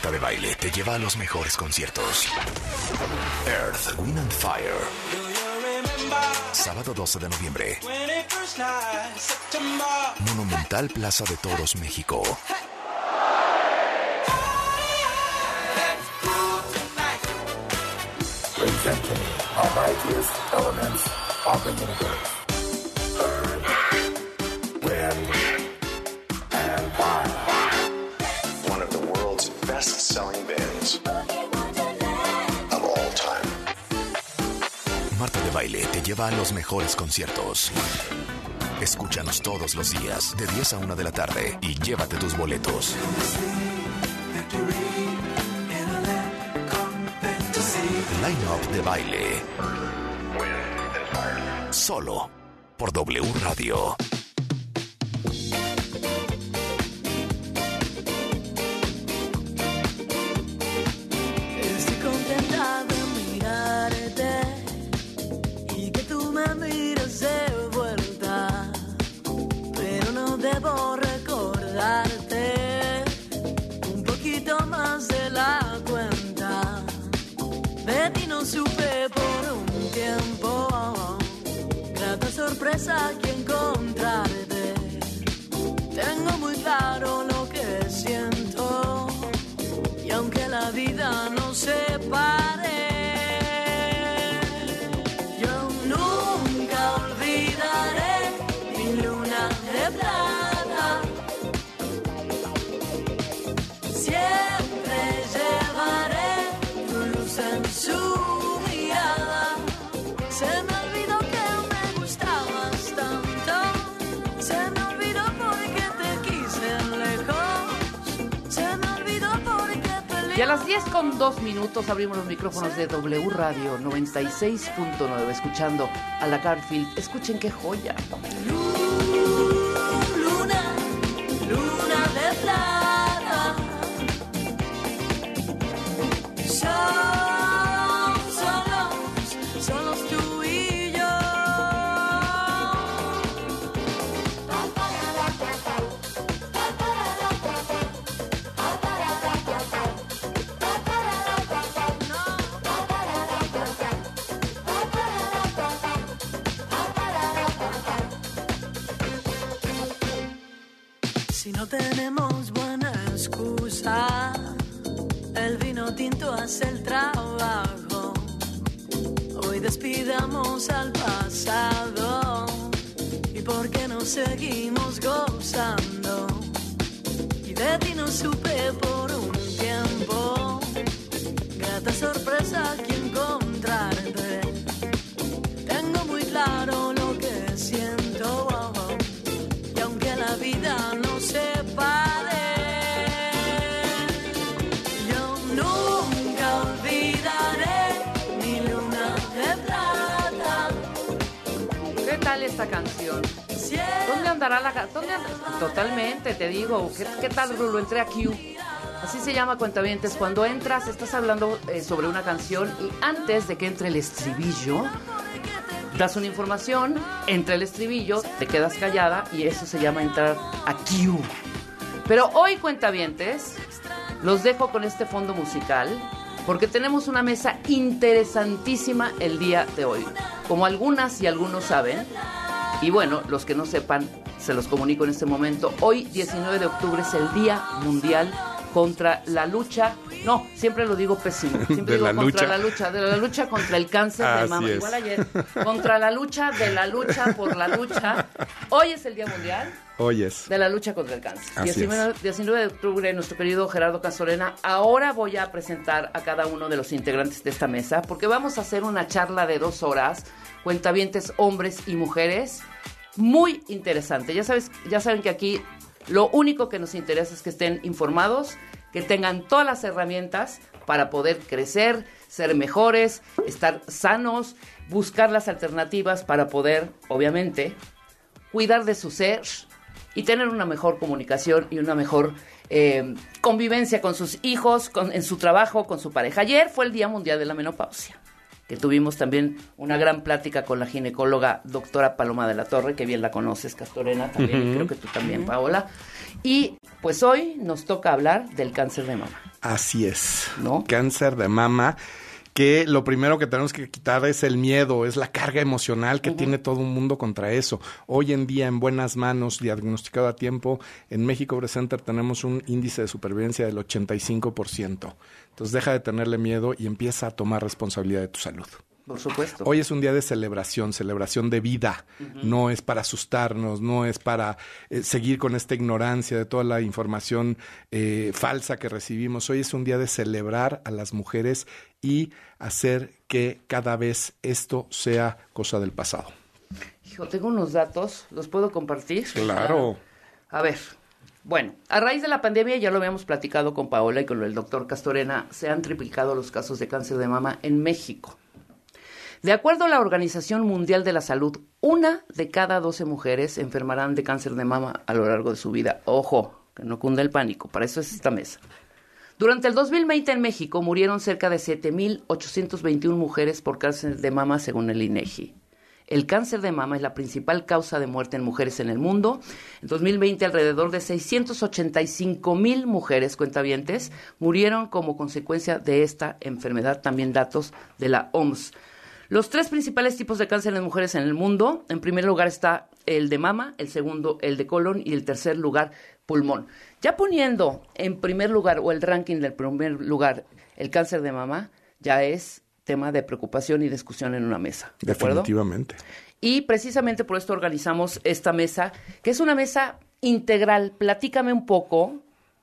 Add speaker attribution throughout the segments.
Speaker 1: Marta de Baile te lleva a los mejores conciertos. Earth, Wind and Fire. Sábado 12 de noviembre. Monumental Plaza de Toros, México.
Speaker 2: Presenting our mightiest elements of the universe. Earth, wind, and fire.
Speaker 3: One of the world's best-selling bands of all time.
Speaker 1: Marta de Baile te lleva a los mejores conciertos. Escúchanos todos los días de 10 a 1 de la tarde y llévate tus boletos. Line-up de Baile. Solo por W Radio.
Speaker 4: Estoy contenta de mirarte y que tú me mires de vuelta, pero no debo recordarte un poquito más de la cuenta. De ti no supe por un tiempo, grata sorpresa que encontrarte. Tengo muy claro lo que siento, y aunque la vida nos separe, yo nunca olvidaré mi luna de plata. Siempre llevaré tu luz en su mirada. Se me olvidó que me gustabas tanto. Se me olvidó porque te quise lejos. Se me olvidó porque peleé.
Speaker 5: Y a las 10:02 abrimos los micrófonos de W Radio 96.9, escuchando a la Garfield. Escuchen qué joya.
Speaker 4: Luna, luna de plata. Solos tú y yo. Si no tenemos buena excusa, el vino tinto hace el trabajo. Hoy despidamos al pasado, y por qué no seguimos gozando. Y de ti no supe por un tiempo, grata sorpresa que encontrarte. Tengo muy claro lo que siento, y aunque la vida nos separe, yo nunca olvidaré mi luna de plata.
Speaker 5: ¿Qué tal esta canción? ¿Dónde andará Totalmente, te digo. ¿Qué tal, Rulo? Entré a Q. Así se llama, cuentavientes. Cuando entras, estás hablando sobre una canción y antes de que entre el estribillo, das una información, entra el estribillo, te quedas callada y eso se llama entrar a Q. Pero hoy, cuentavientes, los dejo con este fondo musical porque tenemos una mesa interesantísima el día de hoy. Como algunas y algunos saben, y bueno, los que no sepan, se los comunico en este momento. Hoy, 19 de octubre, es el Día Mundial contra la lucha. No, siempre lo digo pésimo. Siempre digo contra la lucha contra el cáncer de mama.
Speaker 6: Es.
Speaker 5: Igual ayer. Contra la lucha por la lucha. Hoy es el Día Mundial.
Speaker 6: Hoy es.
Speaker 5: De la lucha contra el cáncer.
Speaker 6: Así
Speaker 5: 19 de octubre, nuestro querido Gerardo Castorena. Ahora voy a presentar a cada uno de los integrantes de esta mesa, porque vamos a hacer una charla de 2 horas, cuentavientes hombres y mujeres, muy interesante. Ya saben que aquí lo único que nos interesa es que estén informados, que tengan todas las herramientas para poder crecer, ser mejores, estar sanos, buscar las alternativas para poder, obviamente, cuidar de su ser y tener una mejor comunicación y una mejor convivencia con sus hijos, en su trabajo, con su pareja. Ayer fue el Día Mundial de la Menopausia, que tuvimos también una gran plática con la ginecóloga doctora Paloma de la Torre, que bien la conoces, Castorena, también, y creo que tú también, Paola. Y pues hoy nos toca hablar del cáncer de mama.
Speaker 6: Así es,
Speaker 5: ¿no?
Speaker 6: Cáncer de mama, que lo primero que tenemos que quitar es el miedo, es la carga emocional que tiene todo un mundo contra eso. Hoy en día, en buenas manos, diagnosticado a tiempo, en México Breast Center tenemos un índice de supervivencia del 85%. Entonces deja de tenerle miedo y empieza a tomar responsabilidad de tu salud.
Speaker 5: Por supuesto.
Speaker 6: Hoy es un día de celebración de vida. No es para asustarnos, no es para seguir con esta ignorancia de toda la información falsa que recibimos. Hoy es un día de celebrar a las mujeres y hacer que cada vez esto sea cosa del pasado.
Speaker 5: Hijo, tengo unos datos, ¿los puedo compartir?
Speaker 6: Claro.
Speaker 5: A ver, bueno, a raíz de la pandemia, ya lo habíamos platicado con Paola y con el doctor Castorena, se han triplicado los casos de cáncer de mama en México. De acuerdo a la Organización Mundial de la Salud, 1 de cada 12 mujeres enfermarán de cáncer de mama a lo largo de su vida. Ojo, que no cunda el pánico, para eso es esta mesa. Durante el 2020 en México murieron cerca de 7,821 mujeres por cáncer de mama según el INEGI. El cáncer de mama es la principal causa de muerte en mujeres en el mundo. En 2020 alrededor de 685,000 mujeres, cuentavientes, murieron como consecuencia de esta enfermedad, también datos de la OMS. Los 3 principales tipos de cáncer en mujeres en el mundo, en primer lugar está el de mama, el segundo el de colon y el tercer lugar pulmón. Ya poniendo en primer lugar o el ranking del primer lugar el cáncer de mama, ya es tema de preocupación y discusión en una mesa. ¿De acuerdo?
Speaker 6: Definitivamente.
Speaker 5: Y precisamente por esto organizamos esta mesa, que es una mesa integral. Platícame un poco,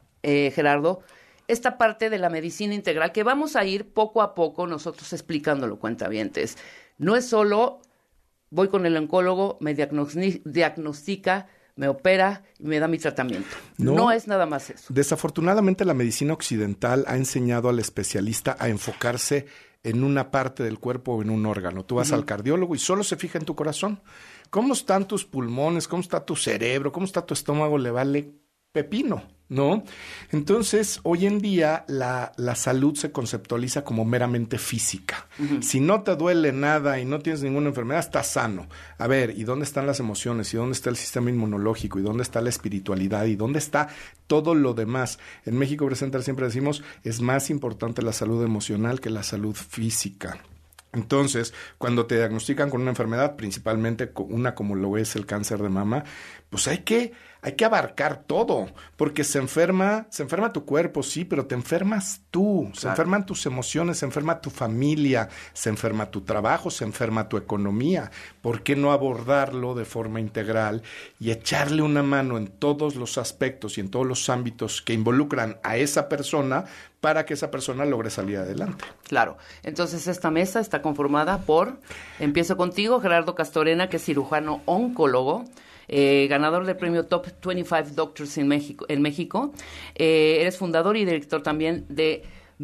Speaker 5: Gerardo, esta parte de la medicina integral que vamos a ir poco a poco nosotros explicándolo, cuentavientes. No es solo voy con el oncólogo, me diagnostica, me opera y me da mi tratamiento. No es nada más eso.
Speaker 6: Desafortunadamente la medicina occidental ha enseñado al especialista a enfocarse en una parte del cuerpo o en un órgano. Tú vas al cardiólogo y solo se fija en tu corazón. ¿Cómo están tus pulmones? ¿Cómo está tu cerebro? ¿Cómo está tu estómago? Le vale pepino, ¿no? Entonces, hoy en día la salud se conceptualiza como meramente física. Si no te duele nada y no tienes ninguna enfermedad, estás sano. A ver, ¿y dónde están las emociones? ¿Y dónde está el sistema inmunológico? ¿Y dónde está la espiritualidad? ¿Y dónde está todo lo demás? En México Breast Center siempre decimos, es más importante la salud emocional que la salud física. Entonces, cuando te diagnostican con una enfermedad, principalmente una como lo es el cáncer de mama, pues hay que abarcar todo, porque se enferma tu cuerpo, sí, pero te enfermas tú, se enferman tus emociones, se enferma tu familia, se enferma tu trabajo, se enferma tu economía. ¿Por qué no abordarlo de forma integral y echarle una mano en todos los aspectos y en todos los ámbitos que involucran a esa persona para que esa persona logre salir adelante?
Speaker 5: Claro. Entonces, esta mesa está conformada por, empiezo contigo, Gerardo Castorena, que es cirujano oncólogo, ganador del premio Top 25 Doctors en México. Eres fundador y director también de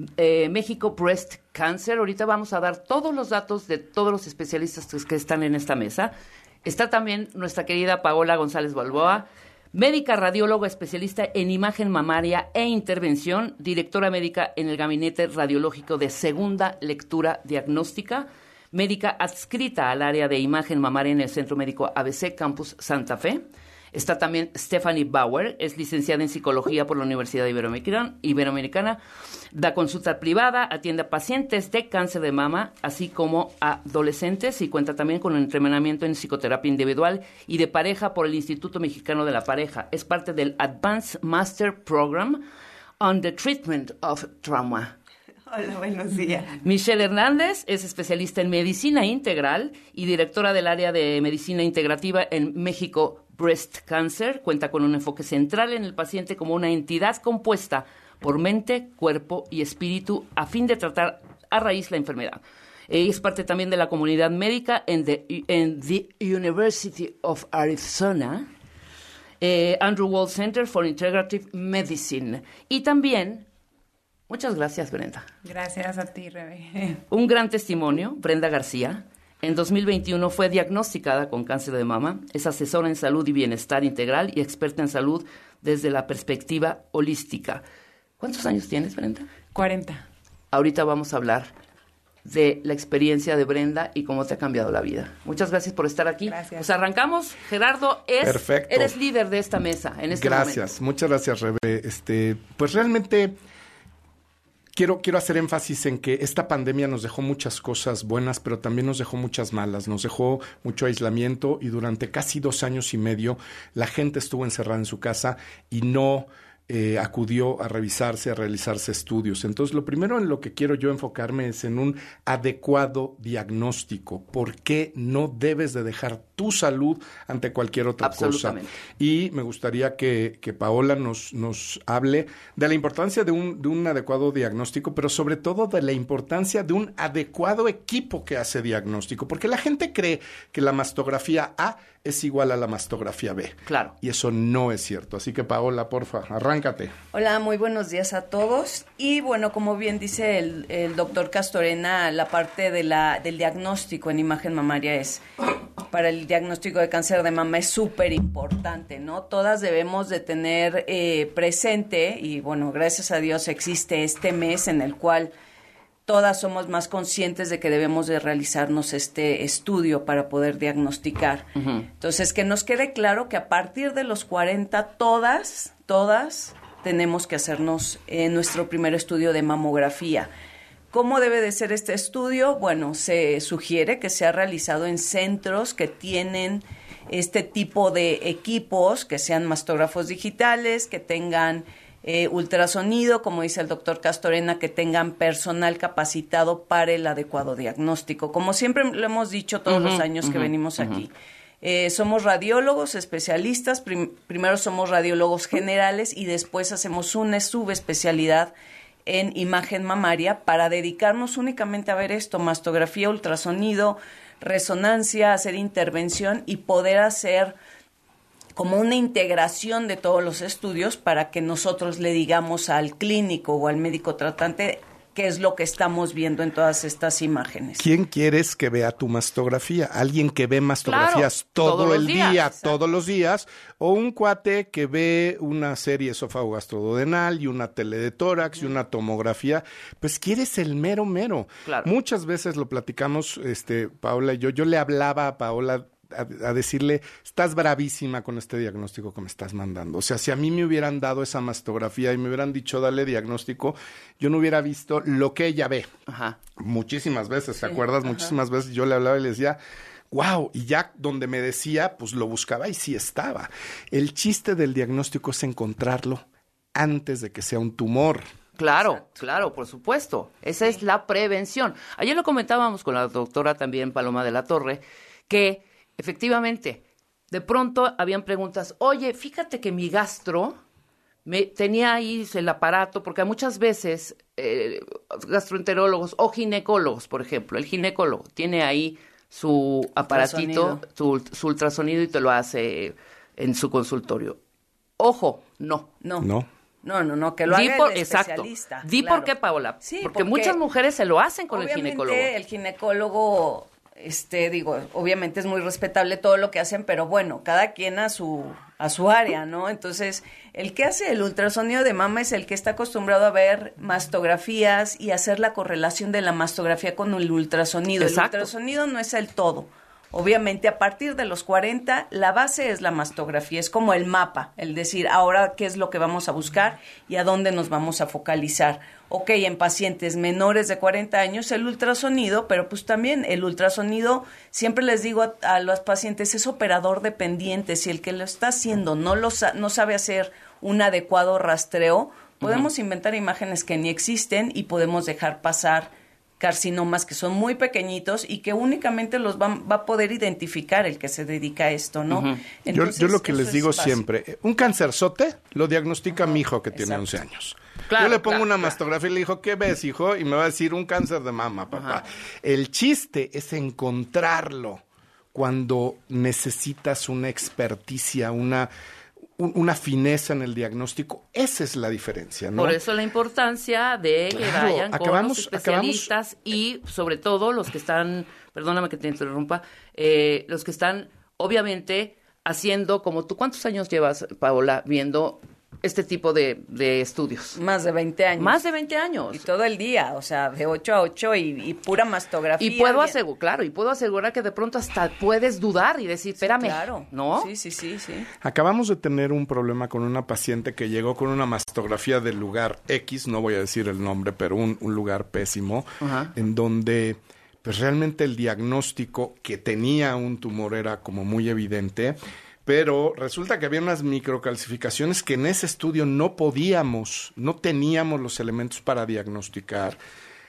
Speaker 5: México Breast Cancer. Ahorita vamos a dar todos los datos de todos los especialistas que están en esta mesa. Está también nuestra querida Paola González Balboa, médica radióloga especialista en imagen mamaria e intervención, directora médica en el Gabinete Radiológico de Segunda Lectura Diagnóstica, médica adscrita al área de imagen mamaria en el Centro Médico ABC Campus Santa Fe. Está también Stephanie Bauer, es licenciada en Psicología por la Universidad Iberoamericana, da consulta privada, atiende a pacientes de cáncer de mama, así como a adolescentes, y cuenta también con un entrenamiento en psicoterapia individual y de pareja por el Instituto Mexicano de la Pareja. Es parte del Advanced Master Program on the Treatment of Trauma.
Speaker 7: Hola, buenos días.
Speaker 5: Michelle Hernández es especialista en medicina integral y directora del área de medicina integrativa en México Breast Cancer. Cuenta con un enfoque central en el paciente como una entidad compuesta por mente, cuerpo y espíritu a fin de tratar a raíz la enfermedad. Es parte también de la comunidad médica en the University of Arizona, Andrew Wall Center for Integrative Medicine. Y también, muchas gracias, Brenda.
Speaker 7: Gracias a ti, Rebe.
Speaker 5: Un gran testimonio, Brenda García. En 2021 fue diagnosticada con cáncer de mama. Es asesora en salud y bienestar integral y experta en salud desde la perspectiva holística. ¿Cuántos años tienes, Brenda?
Speaker 7: 40.
Speaker 5: Ahorita vamos a hablar de la experiencia de Brenda y cómo te ha cambiado la vida. Muchas gracias por estar aquí.
Speaker 7: Gracias.
Speaker 5: Pues arrancamos. Gerardo,
Speaker 6: Perfecto.
Speaker 5: Eres líder de esta mesa en este
Speaker 6: Gracias,
Speaker 5: momento.
Speaker 6: muchas gracias, Rebe. Pues realmente quiero hacer énfasis en que esta pandemia nos dejó muchas cosas buenas, pero también nos dejó muchas malas. Nos dejó mucho aislamiento y durante casi 2 años y medio la gente estuvo encerrada en su casa y no acudió a revisarse, a realizarse estudios. Entonces, lo primero en lo que quiero yo enfocarme es en un adecuado diagnóstico. ¿Por qué no debes de dejar tu salud ante cualquier otra cosa? Y me gustaría que Paola nos hable de la importancia de un adecuado diagnóstico, pero sobre todo de la importancia de un adecuado equipo que hace diagnóstico, porque la gente cree que la mastografía A es igual a la mastografía B.
Speaker 5: Claro.
Speaker 6: Y eso no es cierto. Así que, Paola, porfa, arráncate.
Speaker 8: Hola, muy buenos días a todos. Y bueno, como bien dice el doctor Castorena, la parte del diagnóstico en imagen mamaria para el diagnóstico de cáncer de mama es súper importante, ¿no? Todas debemos de tener presente, y bueno, gracias a Dios existe este mes en el cual todas somos más conscientes de que debemos de realizarnos este estudio para poder diagnosticar. Uh-huh. Entonces, que nos quede claro que a partir de los 40, todas tenemos que hacernos nuestro primer estudio de mamografía. ¿Cómo debe de ser este estudio? Bueno, se sugiere que sea realizado en centros que tienen este tipo de equipos, que sean mastógrafos digitales, que tengan ultrasonido, como dice el doctor Castorena, que tengan personal capacitado para el adecuado diagnóstico. Como siempre lo hemos dicho todos los años que venimos aquí. Somos radiólogos especialistas, primero somos radiólogos generales y después hacemos una subespecialidad en imagen mamaria para dedicarnos únicamente a ver esto, mastografía, ultrasonido, resonancia, hacer intervención y poder hacer como una integración de todos los estudios para que nosotros le digamos al clínico o al médico tratante qué es lo que estamos viendo en todas estas imágenes.
Speaker 6: ¿Quién quieres que vea tu mastografía? ¿Alguien que ve mastografías todo el día, todos los días? ¿O un cuate que ve una serie esófago-gastroduodenal y una tele de tórax y una tomografía? Pues quieres el mero. Claro. Muchas veces lo platicamos, Paola y yo le hablaba a Paola a decirle, estás bravísima con este diagnóstico que me estás mandando. O sea, si a mí me hubieran dado esa mastografía y me hubieran dicho, dale diagnóstico, yo no hubiera visto lo que ella ve. Ajá. Muchísimas veces, ¿te acuerdas? Ajá. Muchísimas veces yo le hablaba y le decía, wow, y ya donde me decía, pues lo buscaba y sí estaba. El chiste del diagnóstico es encontrarlo antes de que sea un tumor.
Speaker 5: Claro, por supuesto. Esa es la prevención. Ayer lo comentábamos con la doctora también, Paloma de la Torre, que efectivamente, de pronto habían preguntas, oye, fíjate que mi gastro tenía ahí el aparato, porque muchas veces gastroenterólogos o ginecólogos, por ejemplo, el ginecólogo tiene ahí su aparatito, su ultrasonido y te lo hace en su consultorio. Ojo, no, que lo haga el especialista. Di por qué, Paola, sí, porque muchas mujeres se lo hacen con el ginecólogo.
Speaker 8: El ginecólogo... obviamente es muy respetable todo lo que hacen, pero bueno, cada quien a su área, ¿no? Entonces, el que hace el ultrasonido de mama es el que está acostumbrado a ver mastografías y hacer la correlación de la mastografía con el ultrasonido. Exacto. El ultrasonido no es el todo. Obviamente, a partir de los 40, la base es la mastografía, es como el mapa, el decir, ahora qué es lo que vamos a buscar y a dónde nos vamos a focalizar. Ok, en pacientes menores de 40 años, el ultrasonido, pero pues también el ultrasonido, siempre les digo a los pacientes, es operador dependiente. Si el que lo está haciendo no sabe hacer un adecuado rastreo, podemos inventar imágenes que ni existen y podemos dejar pasar carcinomas que son muy pequeñitos y que únicamente los va a poder identificar el que se dedica a esto, ¿no? Uh-huh.
Speaker 6: Entonces, yo lo que les digo siempre, un cancerzote lo diagnostica mi hijo que tiene 11 años. Claro, yo le pongo una mastografía y le digo, ¿qué ves, hijo? Y me va a decir, un cáncer de mama, papá. Uh-huh. El chiste es encontrarlo cuando necesitas una experticia, una fineza en el diagnóstico. Esa es la diferencia, ¿no?
Speaker 5: Por eso la importancia de que vayan con los especialistas y sobre todo los que están, perdóname que te interrumpa, los que están obviamente haciendo como tú. ¿Cuántos años llevas, Paola, viendo este tipo de estudios?
Speaker 8: Más de 20 años.
Speaker 5: Más de 20 años.
Speaker 8: Y todo el día, o sea, de 8 a 8 y pura mastografía.
Speaker 5: Y puedo asegurar que de pronto hasta puedes dudar y decir, espérame,
Speaker 8: claro.
Speaker 5: ¿no?
Speaker 8: Sí.
Speaker 6: Acabamos de tener un problema con una paciente que llegó con una mastografía del lugar X, no voy a decir el nombre, pero un lugar pésimo, en donde pues realmente el diagnóstico que tenía un tumor era como muy evidente, pero resulta que había unas microcalcificaciones que en ese estudio no teníamos los elementos para diagnosticar,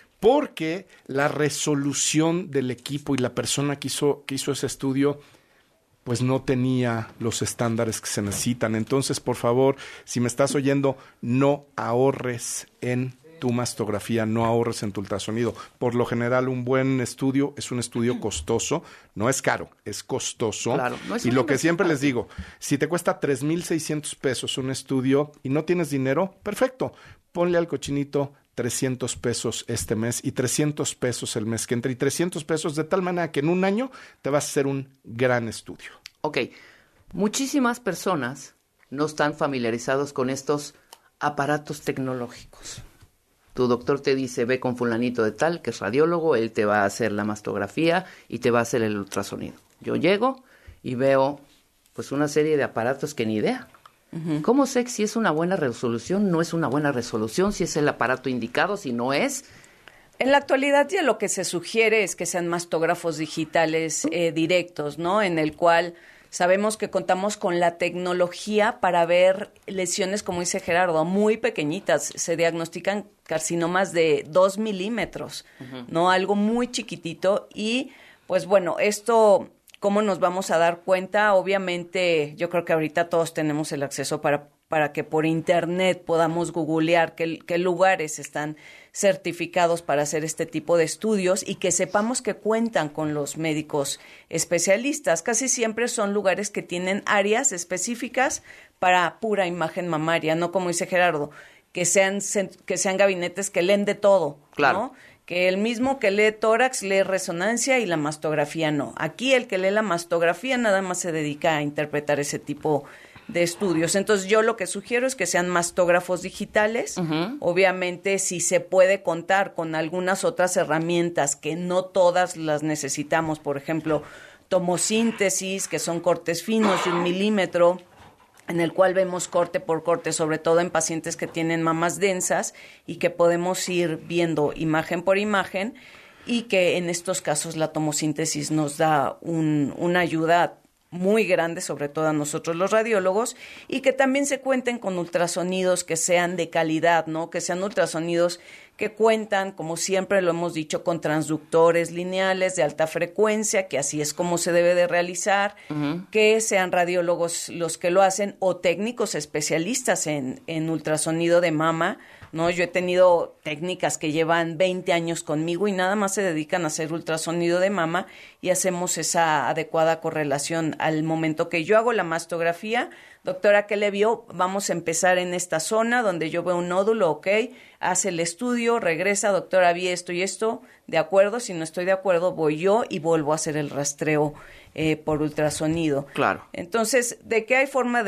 Speaker 6: porque la resolución del equipo y la persona que hizo ese estudio pues no tenía los estándares que se necesitan. Entonces, por favor, si me estás oyendo, no ahorres en tu mastografía, no ahorres en tu ultrasonido. Por lo general, un buen estudio es un estudio costoso, no es caro, es costoso.
Speaker 5: Claro, no es
Speaker 6: y
Speaker 5: una
Speaker 6: lo que
Speaker 5: inversión
Speaker 6: siempre
Speaker 5: fácil.
Speaker 6: les digo, si te cuesta 3,600 pesos un estudio y no tienes dinero, perfecto, ponle al cochinito 300 pesos este mes y 300 pesos el mes que entra y 300 pesos de tal manera que en un año te vas a hacer un gran estudio.
Speaker 5: Ok, muchísimas personas no están familiarizados con estos aparatos tecnológicos. Tu doctor te dice, ve con fulanito de tal, que es radiólogo, él te va a hacer la mastografía y te va a hacer el ultrasonido. Yo llego y veo pues una serie de aparatos que ni idea. ¿Cómo sé si es una buena resolución? ¿No es una buena resolución? ¿Si es el aparato indicado? ¿Si no es?
Speaker 8: En la actualidad ya lo que se sugiere es que sean mastógrafos digitales directos, ¿no? En el cual sabemos que contamos con la tecnología para ver lesiones, como dice Gerardo, muy pequeñitas. Se diagnostican carcinomas de 2 milímetros, ¿no? Algo muy chiquitito. Y, pues bueno, esto, ¿cómo nos vamos a dar cuenta? Obviamente, yo creo que ahorita todos tenemos el acceso para que por internet podamos googlear qué lugares están certificados para hacer este tipo de estudios y que sepamos que cuentan con los médicos especialistas. Casi siempre son lugares que tienen áreas específicas para pura imagen mamaria, no como dice Gerardo, que sean gabinetes que leen de todo,
Speaker 5: Claro.
Speaker 8: ¿no? Que el mismo que lee tórax lee resonancia y la mastografía no. Aquí el que lee la mastografía nada más se dedica a interpretar ese tipo de estudios. Entonces yo lo que sugiero es que sean mastógrafos digitales. Obviamente si se puede contar con algunas otras herramientas que no todas las necesitamos, por ejemplo, tomosíntesis, que son cortes finos de 1 milímetro, en el cual vemos corte por corte, sobre todo en pacientes que tienen mamas densas y que podemos ir viendo imagen por imagen, y que en estos casos la tomosíntesis nos da una ayuda muy grande, sobre todo a nosotros los radiólogos, y que también se cuenten con ultrasonidos que sean de calidad, ¿no? Que sean ultrasonidos que cuentan, como siempre lo hemos dicho, con transductores lineales de alta frecuencia, que así es como se debe de realizar, que sean radiólogos los que lo hacen o técnicos especialistas en ultrasonido de mama, ¿no? Yo he tenido técnicas que llevan 20 años conmigo y nada más se dedican a hacer ultrasonido de mama y hacemos esa adecuada correlación. Al momento que yo hago la mastografía, doctora, ¿qué le vio? Vamos a empezar en esta zona donde yo veo un nódulo, ok, hace el estudio, regresa, doctora, vi esto y esto, de acuerdo, si no estoy de acuerdo voy yo y vuelvo a hacer el rastreo por ultrasonido.
Speaker 5: Claro.
Speaker 8: Entonces, ¿de qué hay forma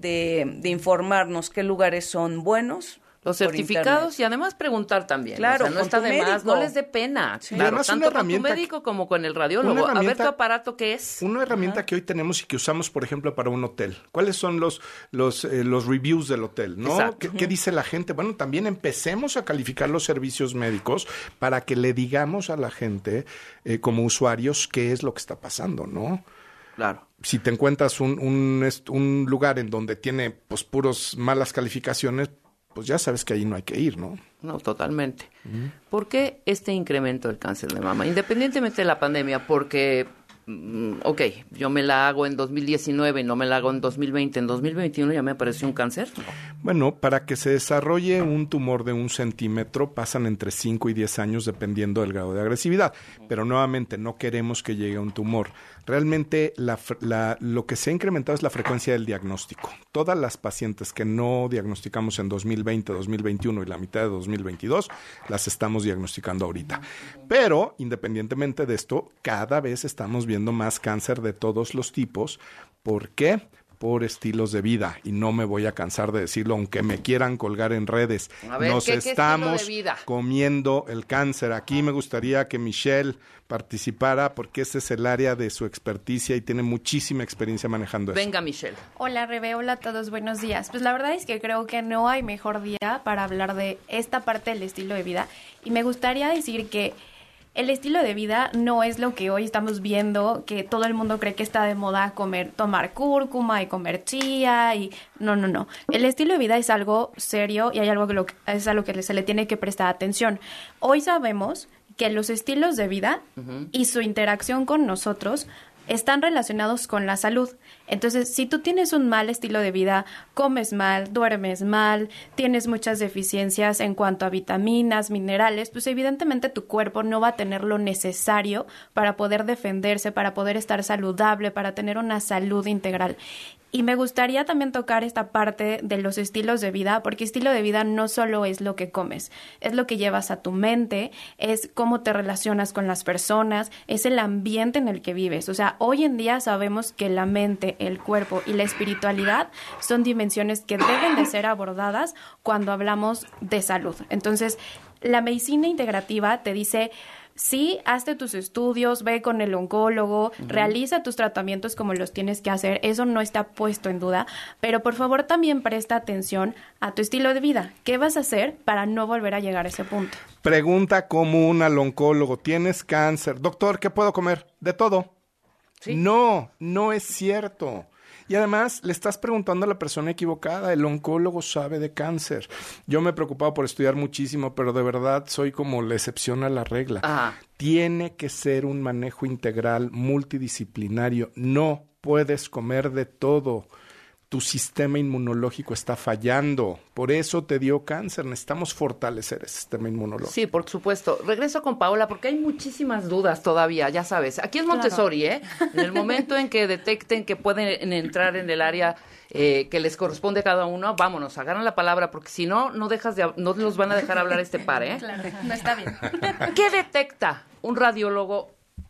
Speaker 8: de informarnos qué lugares son buenos?
Speaker 5: Los
Speaker 8: Por
Speaker 5: certificados
Speaker 8: internet.
Speaker 5: y además preguntar también.
Speaker 8: Claro,
Speaker 5: O sea, no
Speaker 8: con
Speaker 5: está
Speaker 8: tu
Speaker 5: de más,
Speaker 8: médico.
Speaker 5: no les dé pena.
Speaker 8: Sí.
Speaker 6: Y
Speaker 5: Claro,
Speaker 6: además
Speaker 5: tanto
Speaker 6: una
Speaker 5: con tu
Speaker 6: herramienta
Speaker 5: médico como con el radiólogo.
Speaker 6: una
Speaker 5: A ver
Speaker 6: herramienta-
Speaker 5: tu aparato, ¿qué es?
Speaker 6: Una herramienta que hoy tenemos y que usamos, por ejemplo, para un hotel. ¿Cuáles son los reviews del hotel, no?
Speaker 5: Exacto.
Speaker 6: ¿Qué dice la gente? Bueno, también empecemos a calificar los servicios médicos para que le digamos a la gente, como usuarios, qué es lo que está pasando, ¿no?
Speaker 5: Claro.
Speaker 6: Si te encuentras un lugar en donde tiene pues puros malas calificaciones, pues ya sabes que ahí no hay que ir, ¿no?
Speaker 5: No, totalmente. ¿Por qué este incremento del cáncer de mama? Independientemente de la pandemia, porque, ok, yo me la hago en 2019 y no me la hago en 2020, en 2021 ya me apareció un cáncer.
Speaker 6: Bueno, para que se desarrolle un tumor de 1 centímetro pasan entre 5 y 10 años dependiendo del grado de agresividad. Pero nuevamente no queremos que llegue a un tumor. Realmente lo que se ha incrementado es la frecuencia del diagnóstico. Todas las pacientes que no diagnosticamos en 2020, 2021 y la mitad de 2022, las estamos diagnosticando ahorita. Pero, independientemente de esto, cada vez estamos viendo más cáncer de todos los tipos. ¿Por qué? por estilos de vida, y no me voy a cansar de decirlo, aunque me quieran colgar en redes.
Speaker 5: A ver,
Speaker 6: Nos
Speaker 5: ¿qué estilo
Speaker 6: estamos
Speaker 5: de vida?
Speaker 6: comiendo el cáncer. Aquí me gustaría que Michelle participara, porque ese es el área de su experticia y tiene muchísima experiencia manejando eso.
Speaker 5: Venga, Michelle.
Speaker 9: Hola, Rebe, hola a todos, buenos días. Pues la verdad es que creo que no hay mejor día para hablar de esta parte del estilo de vida, y me gustaría decir que el estilo de vida no es lo que hoy estamos viendo, que todo el mundo cree que está de moda tomar cúrcuma y comer chía y no. El estilo de vida es algo serio y hay algo es algo que se le tiene que prestar atención. Hoy sabemos que los estilos de vida y su interacción con nosotros están relacionados con la salud. Entonces, si tú tienes un mal estilo de vida, comes mal, duermes mal, tienes muchas deficiencias en cuanto a vitaminas, minerales, pues evidentemente tu cuerpo no va a tener lo necesario para poder defenderse, para poder estar saludable, para tener una salud integral. Y me gustaría también tocar esta parte de los estilos de vida, porque estilo de vida no solo es lo que comes, es lo que llevas a tu mente, es cómo te relacionas con las personas, es el ambiente en el que vives. O sea, hoy en día sabemos que la mente, el cuerpo y la espiritualidad son dimensiones que deben de ser abordadas cuando hablamos de salud. Entonces, la medicina integrativa te dice: sí, hazte tus estudios, ve con el oncólogo, realiza tus tratamientos como los tienes que hacer, eso no está puesto en duda, pero por favor también presta atención a tu estilo de vida. ¿Qué vas a hacer para no volver a llegar a ese punto?
Speaker 6: Pregunta común al oncólogo: ¿tienes cáncer? Doctor, ¿qué puedo comer? De todo. ¿Sí? No es cierto. Y además le estás preguntando a la persona equivocada. El oncólogo sabe de cáncer. Yo me he preocupado por estudiar muchísimo, pero de verdad soy como la excepción a la regla.
Speaker 5: Ajá.
Speaker 6: Tiene que ser un manejo integral, multidisciplinario. No puedes comer de todo. Tu sistema inmunológico está fallando. Por eso te dio cáncer. Necesitamos fortalecer ese sistema inmunológico.
Speaker 5: Sí, por supuesto. Regreso con Paola porque hay muchísimas dudas todavía, ya sabes. Aquí es Montessori, claro. En el momento en que detecten que pueden entrar en el área que les corresponde a cada uno, vámonos, agarran la palabra, porque si no, no los van a dejar hablar este par, ¿eh?
Speaker 9: Claro, no está bien.
Speaker 5: ¿Qué detecta un radiólogo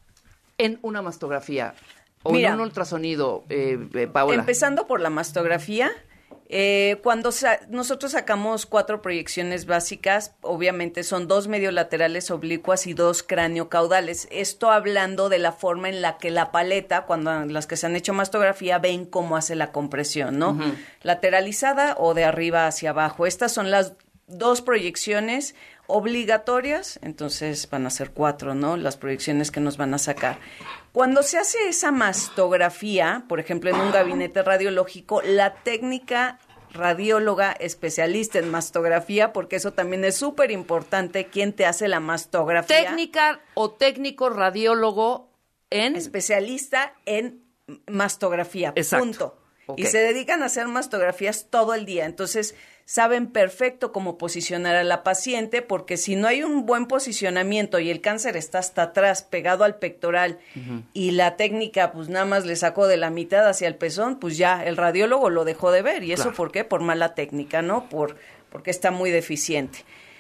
Speaker 5: en una mastografía? O
Speaker 8: Mira,
Speaker 5: en un ultrasonido, Paola.
Speaker 8: Empezando por la mastografía, cuando nosotros sacamos 4 proyecciones básicas, obviamente son 2 mediolaterales oblicuas y 2 craniocaudales. Esto hablando de la forma en la que la paleta, cuando las que se han hecho mastografía, ven cómo hace la compresión, ¿no? Uh-huh. Lateralizada o de arriba hacia abajo. Estas son las 2 proyecciones obligatorias, entonces van a ser 4, ¿no? Las proyecciones que nos van a sacar. Cuando se hace esa mastografía, por ejemplo, en un gabinete radiológico, la técnica radióloga especialista en mastografía, porque eso también es súper importante, quién te hace la mastografía.
Speaker 5: Técnica o técnico radiólogo en...
Speaker 8: Especialista en mastografía,
Speaker 5: exacto.
Speaker 8: Punto.
Speaker 5: Okay.
Speaker 8: Y se dedican a hacer mastografías todo el día, entonces saben perfecto cómo posicionar a la paciente, porque si no hay un buen posicionamiento y el cáncer está hasta atrás, pegado al pectoral, uh-huh, y la técnica pues nada más le sacó de la mitad hacia el pezón, pues ya el radiólogo lo dejó de ver. ¿Y eso
Speaker 5: claro.
Speaker 8: por qué? Por mala técnica, ¿no? Porque está muy deficiente.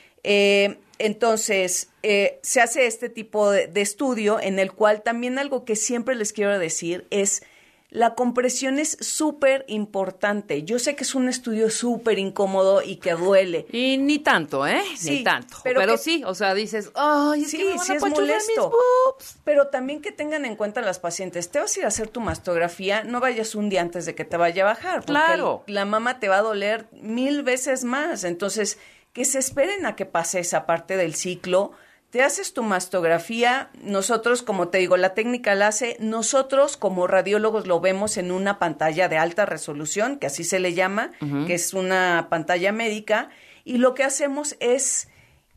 Speaker 8: Entonces, se hace este tipo de estudio en el cual también algo que siempre les quiero decir es: la compresión es súper importante. Yo sé que es un estudio súper incómodo y que duele.
Speaker 5: Y ni tanto, ¿eh?
Speaker 8: Sí,
Speaker 5: ni tanto.
Speaker 8: Pero
Speaker 5: sí, o sea, dices, ay, es
Speaker 8: sí,
Speaker 5: que me van
Speaker 8: sí
Speaker 5: a
Speaker 8: es
Speaker 5: apachurrar
Speaker 8: molesto.
Speaker 5: mis boobs.
Speaker 8: Pero también que tengan en cuenta las pacientes. Te vas a ir a hacer tu mastografía, no vayas un día antes de que te vaya a bajar. Porque
Speaker 5: claro.
Speaker 8: La mama te va a doler 1000 veces más. Entonces, que se esperen a que pase esa parte del ciclo. Te haces tu mastografía, nosotros, como te digo, la técnica la hace, nosotros como radiólogos lo vemos en una pantalla de alta resolución, que así se le llama, uh-huh, que es una pantalla médica, y lo que hacemos es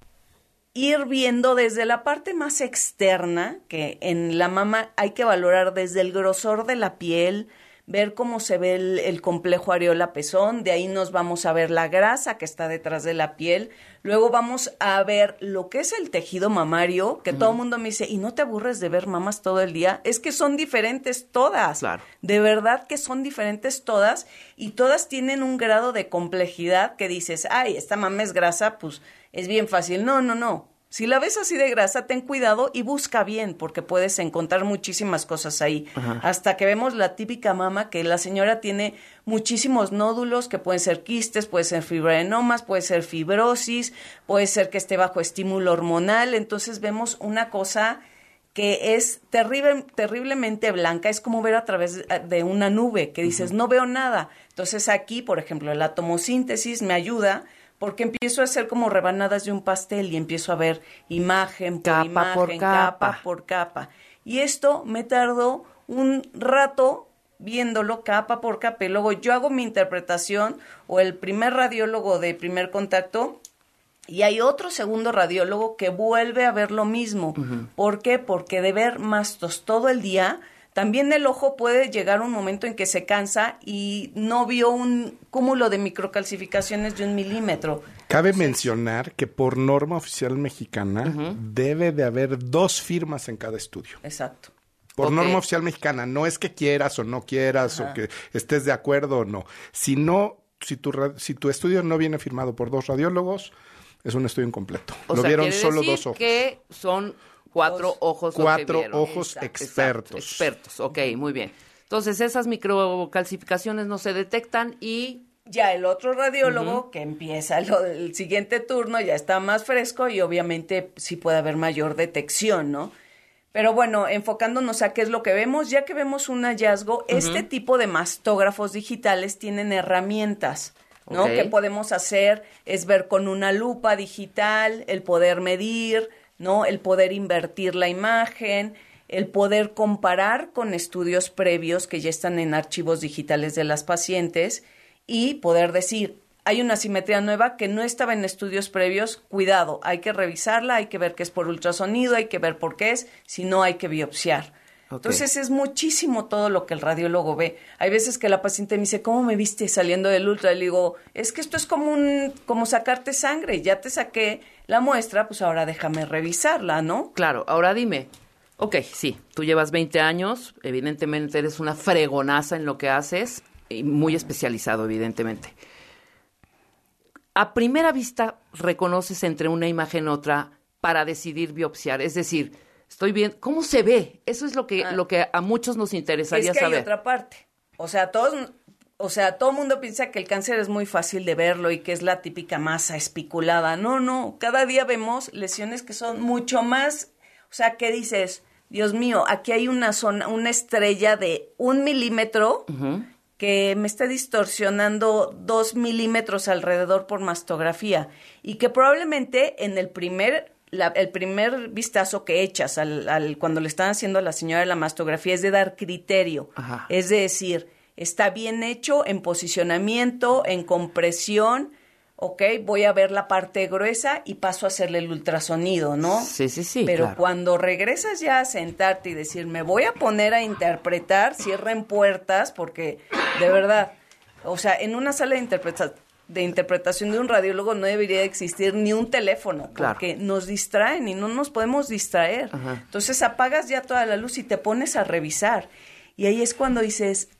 Speaker 8: ir viendo desde la parte más externa, que en la mama hay que valorar desde el grosor de la piel, ver cómo se ve el complejo areola-pezón, de ahí nos vamos a ver la grasa que está detrás de la piel, luego vamos a ver lo que es el tejido mamario, que uh-huh, todo el mundo me dice, ¿y no te aburres de ver mamas todo el día? Es que son diferentes todas,
Speaker 5: claro.
Speaker 8: De verdad que son diferentes todas, y todas tienen un grado de complejidad que dices, ay, esta mama es grasa, pues es bien fácil. No. Si la ves así de grasa, ten cuidado y busca bien, porque puedes encontrar muchísimas cosas ahí.
Speaker 5: Ajá.
Speaker 8: Hasta que vemos la típica mama, que la señora tiene muchísimos nódulos, que pueden ser quistes, puede ser fibroadenomas, puede ser fibrosis, puede ser que esté bajo estímulo hormonal. Entonces vemos una cosa que es terriblemente blanca, es como ver a través de una nube, que dices, no veo nada. Entonces aquí, por ejemplo, la tomosíntesis me ayuda, porque empiezo a hacer como rebanadas de un pastel y empiezo a ver imagen por imagen, capa por capa. Y esto me tardó un rato viéndolo capa por capa. Y luego yo hago mi interpretación, o el primer radiólogo de primer contacto, y hay otro segundo radiólogo que vuelve a ver lo mismo. ¿Por qué? Porque de ver mastos todo el día, también el ojo puede llegar un momento en que se cansa y no vio un cúmulo de microcalcificaciones de 1 milímetro.
Speaker 6: Cabe mencionar que por norma oficial mexicana debe de haber 2 firmas en cada estudio.
Speaker 8: Exacto.
Speaker 6: Por norma oficial mexicana, no es que quieras o no quieras, o que estés de acuerdo o no. Si tu estudio no viene firmado por 2 radiólogos, es un estudio incompleto. Lo vieron solo 2 ojos.
Speaker 5: Que son 4 ojos.
Speaker 6: 4 ojos expertos.
Speaker 5: Expertos, ok, muy bien. Entonces, esas microcalcificaciones no se detectan y...
Speaker 8: Ya el otro radiólogo que empieza el siguiente turno ya está más fresco y obviamente sí puede haber mayor detección, ¿no? Pero bueno, enfocándonos a qué es lo que vemos, ya que vemos un hallazgo, este tipo de mastógrafos digitales tienen herramientas, ¿no?
Speaker 5: Ok.
Speaker 8: Que podemos hacer es ver con una lupa digital, el poder medir, ¿no? El poder invertir la imagen, el poder comparar con estudios previos que ya están en archivos digitales de las pacientes y poder decir, hay una simetría nueva que no estaba en estudios previos, cuidado, hay que revisarla, hay que ver que es por ultrasonido, hay que ver por qué es, si no hay que biopsiar.
Speaker 5: Ok.
Speaker 8: Entonces es muchísimo todo lo que el radiólogo ve. Hay veces que la paciente me dice, ¿cómo me viste saliendo del ultra? Y le digo, es que esto es como sacarte sangre, ya te saqué la muestra, pues ahora déjame revisarla, ¿no?
Speaker 5: Claro, ahora dime, ok, sí, tú llevas 20 años, evidentemente eres una fregonaza en lo que haces, y muy especializado, evidentemente. A primera vista, reconoces entre una imagen y otra para decidir biopsiar, es decir, estoy bien, ¿cómo se ve? Eso es lo que a muchos nos interesaría
Speaker 8: es que
Speaker 5: saber.
Speaker 8: hay otra parte. O sea, todo el mundo piensa que el cáncer es muy fácil de verlo y que es la típica masa espiculada. No, cada día vemos lesiones que son mucho más, o sea, ¿qué dices? Dios mío, aquí hay una estrella de 1 milímetro que me está distorsionando 2 milímetros alrededor por mastografía y que probablemente en el primer vistazo que echas cuando le están haciendo a la señora la mastografía es de dar criterio.
Speaker 5: Ajá.
Speaker 8: Es de decir, está bien hecho en posicionamiento, en compresión, ok, voy a ver la parte gruesa y paso a hacerle el ultrasonido, ¿no?
Speaker 5: Sí,
Speaker 8: Pero
Speaker 5: claro.
Speaker 8: cuando regresas ya a sentarte y decir, me voy a poner a interpretar, cierren puertas, porque de verdad, o sea, en una sala de interpretación de un radiólogo no debería existir ni un teléfono,
Speaker 5: Claro.
Speaker 8: porque nos distraen y no nos podemos distraer.
Speaker 5: Ajá.
Speaker 8: Entonces apagas ya toda la luz y te pones a revisar. Y ahí es cuando dices,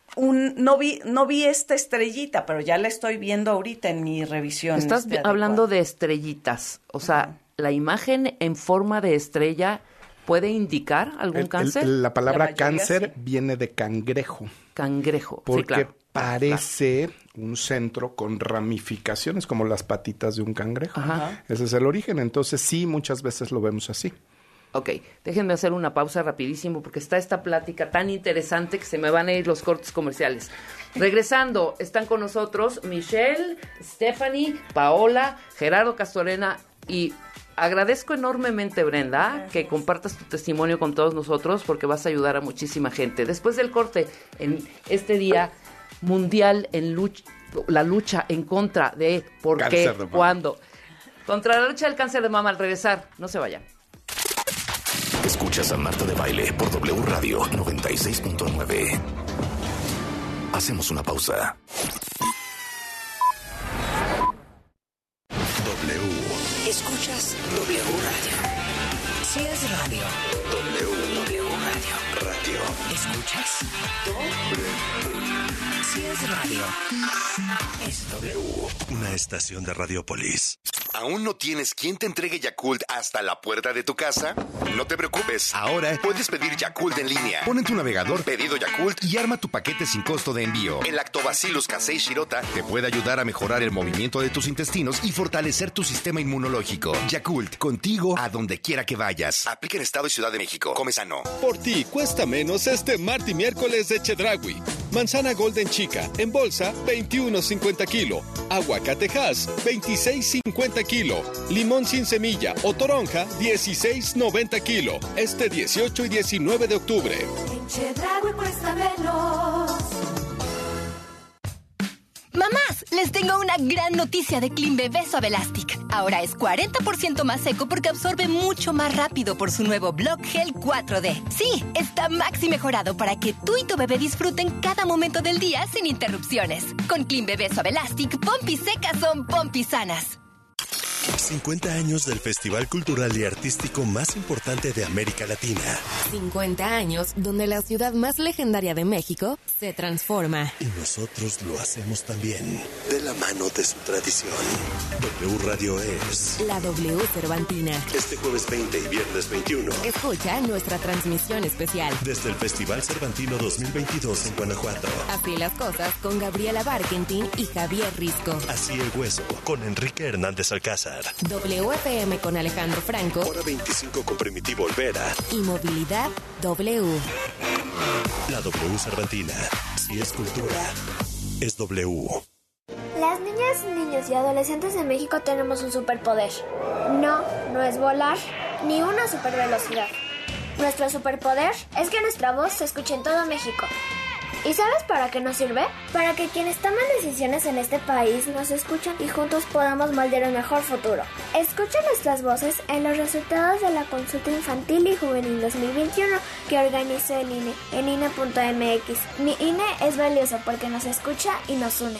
Speaker 8: no vi esta estrellita, pero ya la estoy viendo ahorita en mi revisión.
Speaker 5: Estás hablando de estrellitas, o sea, ¿la imagen en forma de estrella puede indicar algún cáncer?
Speaker 6: La palabra
Speaker 8: La mayoría
Speaker 6: cáncer
Speaker 8: sí.
Speaker 6: viene de cangrejo.
Speaker 5: Cangrejo,
Speaker 6: Porque
Speaker 5: sí, claro.
Speaker 6: parece un centro con ramificaciones como las patitas de un cangrejo.
Speaker 5: Ajá.
Speaker 6: Ese es el origen. Entonces sí, muchas veces lo vemos así.
Speaker 5: Ok, déjenme hacer una pausa rapidísimo porque está esta plática tan interesante que se me van a ir los cortes comerciales. Regresando, están con nosotros Michelle, Stephanie, Paola, Gerardo Castorena y agradezco enormemente, Brenda, que compartas tu testimonio con todos nosotros porque vas a ayudar a muchísima gente. Después del corte, en este día mundial en la lucha en contra de por qué,
Speaker 6: Cáncer de mama.
Speaker 5: cuándo. Contra la lucha del cáncer de mama, al regresar, no se vayan.
Speaker 1: Escuchas a Marta de Baile por W Radio 96.9. Hacemos una pausa. W.
Speaker 10: Escuchas W Radio. Si es radio. W Radio.
Speaker 3: Radio.
Speaker 10: ¿Escuchas? Si es radio. Es W.
Speaker 3: Una estación de Radiopolis.
Speaker 11: ¿Aún no tienes quien te entregue Yakult hasta la puerta de tu casa? No te preocupes. Ahora puedes pedir Yakult en línea. Pon en tu navegador Pedido Yakult y arma tu paquete sin costo de envío. El Lactobacillus casei shirota te puede ayudar a mejorar el movimiento de tus intestinos y fortalecer tu sistema inmunológico. Yakult, contigo a donde quiera que vayas. Aplica en Estado y Ciudad de México. Come sano.
Speaker 12: Por ti cuesta menos este martes y miércoles de Chedraui. Manzana Golden Chica en bolsa 21.50 kilo. Aguacate Hass 26.50 kilo. Limón sin semilla o toronja 16.90 kilo. Este 18 y 19 de octubre.
Speaker 13: En Chedraui cuesta menos.
Speaker 14: Mamás, les tengo una gran noticia de Clean Bebé Suave Elastic. Ahora es 40% más seco porque absorbe mucho más rápido por su nuevo Block Gel 4D. Sí, está maxi mejorado para que tú y tu bebé disfruten cada momento del día sin interrupciones. Con Clean Bebé Suave Elastic, pompis secas son pompis sanas.
Speaker 15: 50 años del festival cultural y artístico más importante de América Latina.
Speaker 16: 50 años donde la ciudad más legendaria de México se transforma.
Speaker 15: Y nosotros lo hacemos también, de la mano de su tradición. W Radio es
Speaker 16: la W Cervantina.
Speaker 15: Este jueves 20 y viernes 21.
Speaker 16: Escucha nuestra transmisión especial.
Speaker 15: Desde el Festival Cervantino 2022 en Guanajuato.
Speaker 16: Así las cosas con Gabriela Barkentin y Javier Risco.
Speaker 15: Así el hueso con Enrique Hernández Alcázar.
Speaker 16: WFM con Alejandro Franco.
Speaker 15: Hora 25 con Primitivo Olvera.
Speaker 16: Y Movilidad W.
Speaker 15: La W Cervantina. Si es cultura, es W.
Speaker 17: Las niñas, niños y adolescentes de México tenemos un superpoder. No es volar, ni una supervelocidad. Nuestro superpoder es que nuestra voz se escuche en todo México. ¿Y sabes para qué nos sirve? Para que quienes toman decisiones en este país nos escuchen y juntos podamos moldear un mejor futuro. Escucha nuestras voces en los resultados de la consulta infantil y juvenil 2021 que organizó el INE en INE.mx. Mi INE es valioso porque nos escucha y nos une.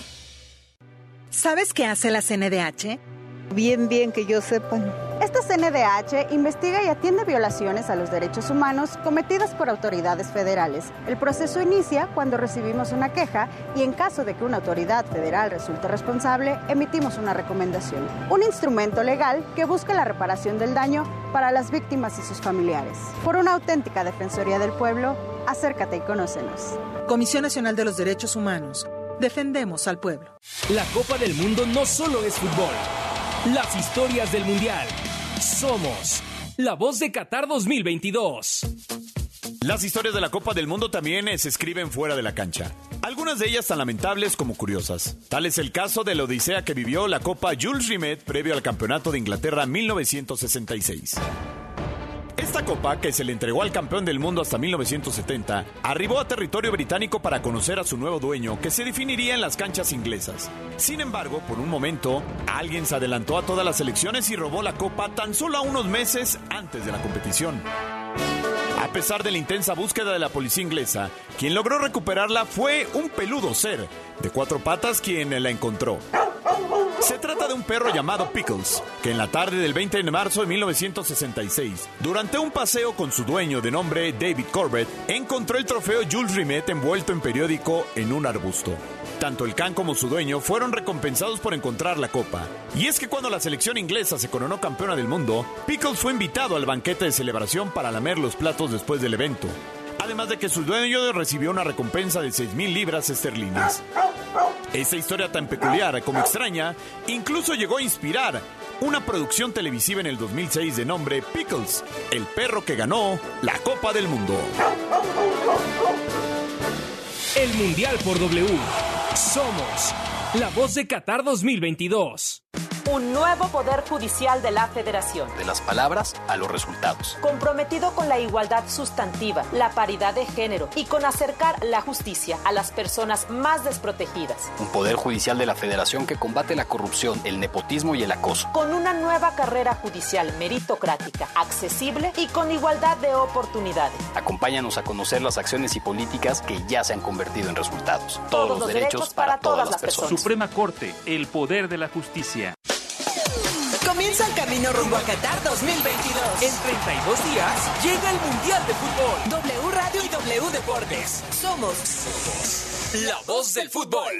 Speaker 18: ¿Sabes qué hace la CNDH?
Speaker 19: Bien que yo sepa. Esta CNDH investiga y atiende violaciones a los derechos humanos cometidas por autoridades federales. El proceso inicia cuando recibimos una queja y en caso de que una autoridad federal resulte responsable, emitimos una recomendación. Un instrumento legal que busca la reparación del daño para las víctimas y sus familiares. Por una auténtica Defensoría del Pueblo, acércate y conócenos.
Speaker 18: Comisión Nacional de los Derechos Humanos. Defendemos al pueblo.
Speaker 20: La Copa del Mundo no solo es fútbol. Las historias del Mundial. Somos la voz de Qatar 2022.
Speaker 21: Las historias de la Copa del Mundo también se escriben fuera de la cancha. Algunas de ellas tan lamentables como curiosas. Tal es el caso de la odisea que vivió la Copa Jules Rimet previo al Campeonato de Inglaterra 1966. Esta copa, que se le entregó al campeón del mundo hasta 1970, arribó a territorio británico para conocer a su nuevo dueño, que se definiría en las canchas inglesas. Sin embargo, por un momento, alguien se adelantó a todas las elecciones y robó la copa tan solo a unos meses antes de la competición. A pesar de la intensa búsqueda de la policía inglesa, quien logró recuperarla fue un peludo ser de 4 patas quien la encontró. Se trata de un perro llamado Pickles, que en la tarde del 20 de marzo de 1966, durante un paseo con su dueño de nombre David Corbett, encontró el trofeo Jules Rimet envuelto en periódico en un arbusto. Tanto el can como su dueño fueron recompensados por encontrar la copa. Y es que cuando la selección inglesa se coronó campeona del mundo, Pickles fue invitado al banquete de celebración para lamer los platos después del evento. Además de que su dueño recibió una recompensa de 6,000 libras esterlinas. Esta historia tan peculiar como extraña incluso llegó a inspirar una producción televisiva en el 2006 de nombre Pickles, el perro que ganó la Copa del Mundo.
Speaker 20: El Mundial por W. Somos la voz de Qatar 2022.
Speaker 22: Un nuevo poder judicial de la Federación.
Speaker 23: De las palabras a los resultados.
Speaker 22: Comprometido con la igualdad sustantiva, la paridad de género y con acercar la justicia a las personas más desprotegidas.
Speaker 23: Un poder judicial de la Federación que combate la corrupción, el nepotismo y el acoso.
Speaker 22: Con una nueva carrera judicial meritocrática, accesible y con igualdad de oportunidades.
Speaker 23: Acompáñanos a conocer las acciones y políticas que ya se han convertido en resultados. Todos los derechos para todas las personas.
Speaker 24: Suprema Corte, el poder de la justicia.
Speaker 10: Comienza el camino rumbo a Qatar 2022.
Speaker 20: En 32 días llega el Mundial de Fútbol.
Speaker 10: W Radio y W Deportes. Somos
Speaker 20: la voz del fútbol.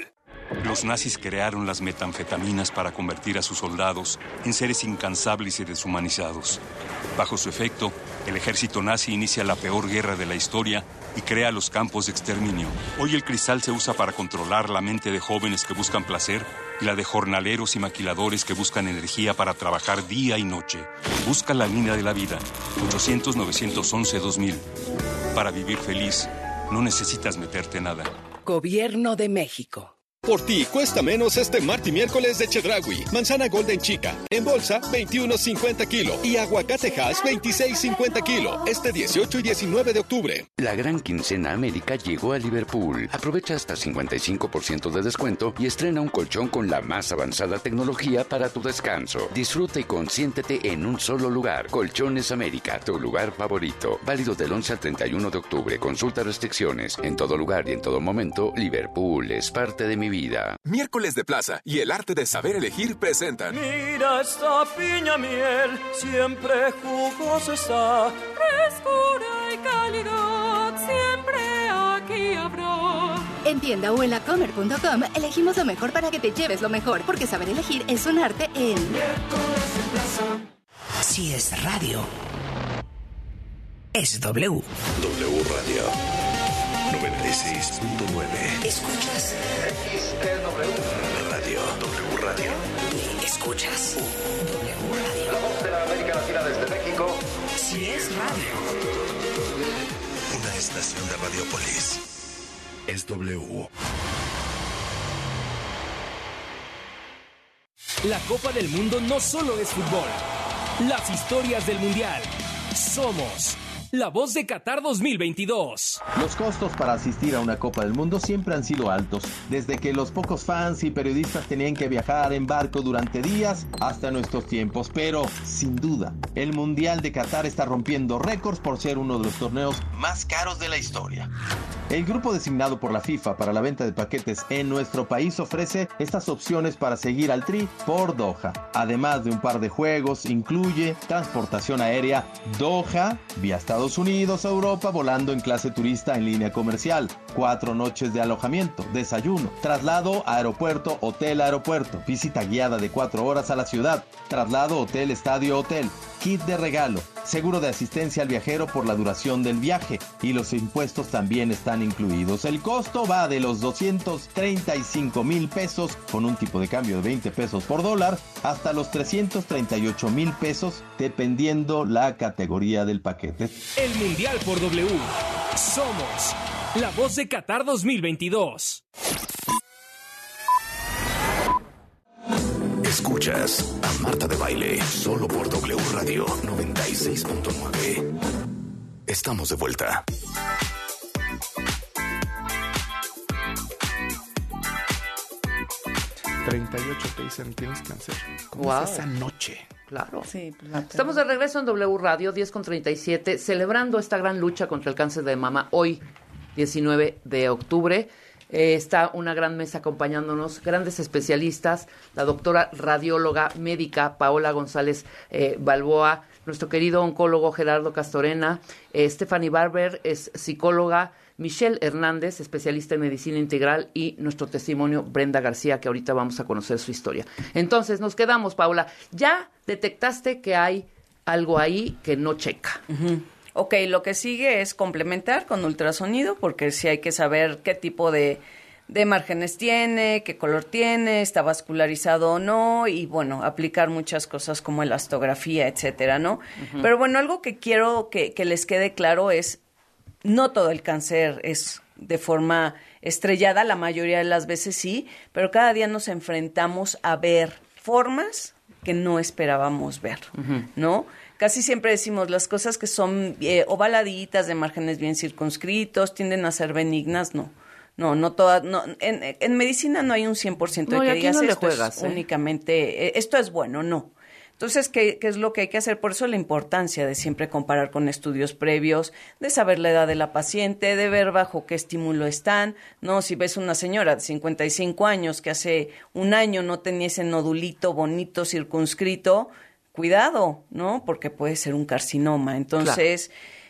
Speaker 2: Los nazis crearon las metanfetaminas para convertir a sus soldados en seres incansables y deshumanizados. Bajo su efecto, el ejército nazi inicia la peor guerra de la historia y crea los campos de exterminio. Hoy el cristal se usa para controlar la mente de jóvenes que buscan placer y la de jornaleros y maquiladores que buscan energía para trabajar día y noche. Busca la línea de la vida, 800-911-2000. Para vivir feliz, no necesitas meterte nada.
Speaker 10: Gobierno de México.
Speaker 12: Por ti cuesta menos este martes y miércoles de Chedraui. Manzana Golden Chica, en bolsa, 21.50 kilo. Y aguacate Hass, 26.50 kilo. Este 18 y 19 de octubre.
Speaker 4: La gran quincena América llegó a Liverpool. Aprovecha hasta 55% de descuento y estrena un colchón con la más avanzada tecnología para tu descanso. Disfruta y consiéntete en un solo lugar. Colchones América, tu lugar favorito. Válido del 11 al 31 de octubre. Consulta restricciones. En todo lugar y en todo momento, Liverpool es parte de mi vida.
Speaker 7: Miércoles de Plaza y el arte de saber elegir presentan.
Speaker 9: Mira esta piña miel, siempre jugosa está, frescura y calidad, siempre aquí habrá.
Speaker 14: En tienda o en lacomer.com elegimos lo mejor para que te lleves lo mejor, porque saber elegir es un arte en
Speaker 10: Miércoles de Plaza. Si es radio, es W.
Speaker 15: W Radio 96.9.
Speaker 10: ¿Escuchas?
Speaker 15: XTW Radio. W Radio.
Speaker 10: ¿Escuchas? W Radio.
Speaker 25: La voz de la América Latina desde México.
Speaker 10: Si es radio.
Speaker 15: Una estación de Radiopolis. Es W.
Speaker 20: La Copa del Mundo no solo es fútbol. Las historias del Mundial. Somos la voz de Qatar 2022.
Speaker 26: Los costos para asistir a una Copa del Mundo siempre han sido altos, desde que los pocos fans y periodistas tenían que viajar en barco durante días hasta nuestros tiempos. Pero, sin duda, el Mundial de Qatar está rompiendo récords por ser uno de los torneos más caros de la historia. El grupo designado por la FIFA para la venta de paquetes en nuestro país ofrece estas opciones para seguir al Tri por Doha. Además de un par de juegos, incluye transportación aérea Doha, vía Estados Unidos a Europa, volando en clase turista en línea comercial, 4 noches de alojamiento, desayuno, traslado aeropuerto, hotel aeropuerto, visita guiada de 4 horas a la ciudad, traslado hotel, estadio, hotel, kit de regalo, seguro de asistencia al viajero por la duración del viaje, y los impuestos también están incluidos. El costo va de los 235,000 pesos con un tipo de cambio de 20 pesos por dólar hasta los 338,000 pesos dependiendo la categoría del paquete.
Speaker 20: El Mundial por W. Somos la voz de Qatar 2022.
Speaker 1: Escuchas a Marta de Baile solo por W Radio 96.9. Estamos de vuelta.
Speaker 6: ...38 te dicen tienes cáncer. ¿Cómo
Speaker 5: Wow.
Speaker 6: es esa noche?
Speaker 5: Claro.
Speaker 8: Sí,
Speaker 5: Estamos de regreso en W Radio 10:37, celebrando esta gran lucha contra el cáncer de mama hoy, 19 de octubre. Está una gran mesa acompañándonos, grandes especialistas, la doctora radióloga médica Paola González Balboa, nuestro querido oncólogo Gerardo Castorena, Stephanie Barber es psicóloga, Michelle Hernández, especialista en medicina integral, y nuestro testimonio Brenda García, que ahorita vamos a conocer su historia. Entonces, nos quedamos, Paola. Ya detectaste que hay algo ahí que no checa.
Speaker 8: Uh-huh. Ok, lo que sigue es complementar con ultrasonido, porque sí hay que saber qué tipo de márgenes tiene, qué color tiene, está vascularizado o no, y bueno, aplicar muchas cosas como elastografía, etcétera, ¿no? Uh-huh. Pero bueno, algo que quiero que les quede claro es, no todo el cáncer es de forma estrellada, la mayoría de las veces sí, pero cada día nos enfrentamos a ver formas que no esperábamos ver, uh-huh. ¿no? Casi siempre decimos las cosas que son ovaladitas, de márgenes bien circunscritos, tienden a ser benignas, no. No todas, no, en medicina no hay un 100% de que digas
Speaker 5: no
Speaker 8: esto es únicamente, esto es bueno, no. Entonces, ¿qué es lo que hay que hacer? Por eso la importancia de siempre comparar con estudios previos, de saber la edad de la paciente, de ver bajo qué estímulo están, ¿no? Si ves una señora de 55 años que hace un año no tenía ese nodulito bonito, circunscrito, cuidado, ¿no? Porque puede ser un carcinoma. Entonces,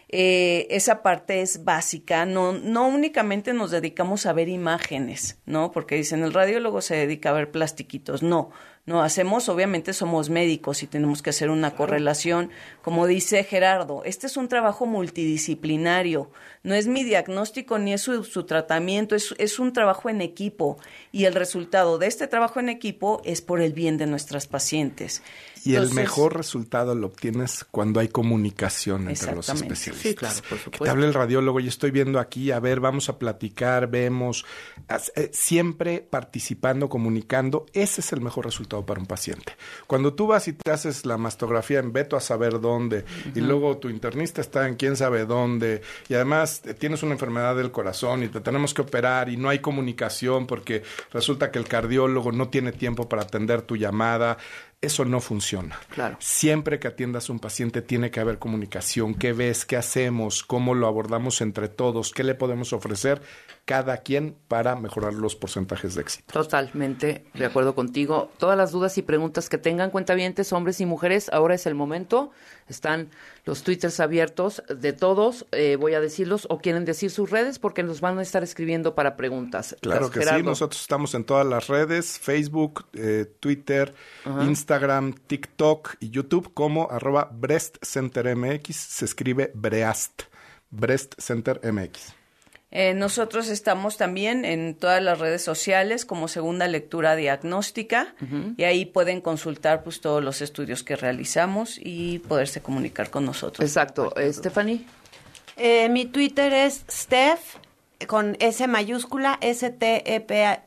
Speaker 8: esa parte es básica. No únicamente nos dedicamos a ver imágenes, ¿no? Porque dicen, el radiólogo se dedica a ver plastiquitos. No, obviamente somos médicos y tenemos que hacer una correlación. Como dice Gerardo, este es un trabajo multidisciplinario. No es mi diagnóstico ni es su tratamiento, es un trabajo en equipo. Y el resultado de este trabajo en equipo es por el bien de nuestras pacientes.
Speaker 6: Y entonces, el mejor resultado lo obtienes cuando hay comunicación entre los especialistas.
Speaker 5: Sí, claro, por supuesto.
Speaker 6: Que te hable el radiólogo, y estoy viendo aquí, a ver, vamos a platicar, vemos, siempre participando, comunicando, ese es el mejor resultado para un paciente. Cuando tú vas y te haces la mastografía en veto a saber dónde, y luego tu internista está en quién sabe dónde, y además tienes una enfermedad del corazón y te tenemos que operar y no hay comunicación porque resulta que el cardiólogo no tiene tiempo para atender tu llamada. Eso no funciona.
Speaker 5: Claro.
Speaker 6: Siempre que atiendas a un paciente tiene que haber comunicación. ¿Qué ves? ¿Qué hacemos? ¿Cómo lo abordamos entre todos? ¿Qué le podemos ofrecer cada quien para mejorar los porcentajes de éxito?
Speaker 5: Totalmente de acuerdo contigo. Todas las dudas y preguntas que tengan, cuentavientes, hombres y mujeres, ahora es el momento. Están los twitters abiertos de todos, voy a decirlos, o quieren decir sus redes porque nos van a estar escribiendo para preguntas.
Speaker 6: Claro que sí, nosotros estamos en todas las redes, Facebook, Twitter, Instagram, TikTok y YouTube como @BreastCenterMX, se escribe Breast, Breast Center MX.
Speaker 8: Nosotros estamos también en todas las redes sociales como Segunda Lectura Diagnóstica y ahí pueden consultar pues todos los estudios que realizamos y poderse comunicar con nosotros.
Speaker 5: Exacto. Stephanie.
Speaker 3: Mi Twitter es Steph con S mayúscula, STEPH,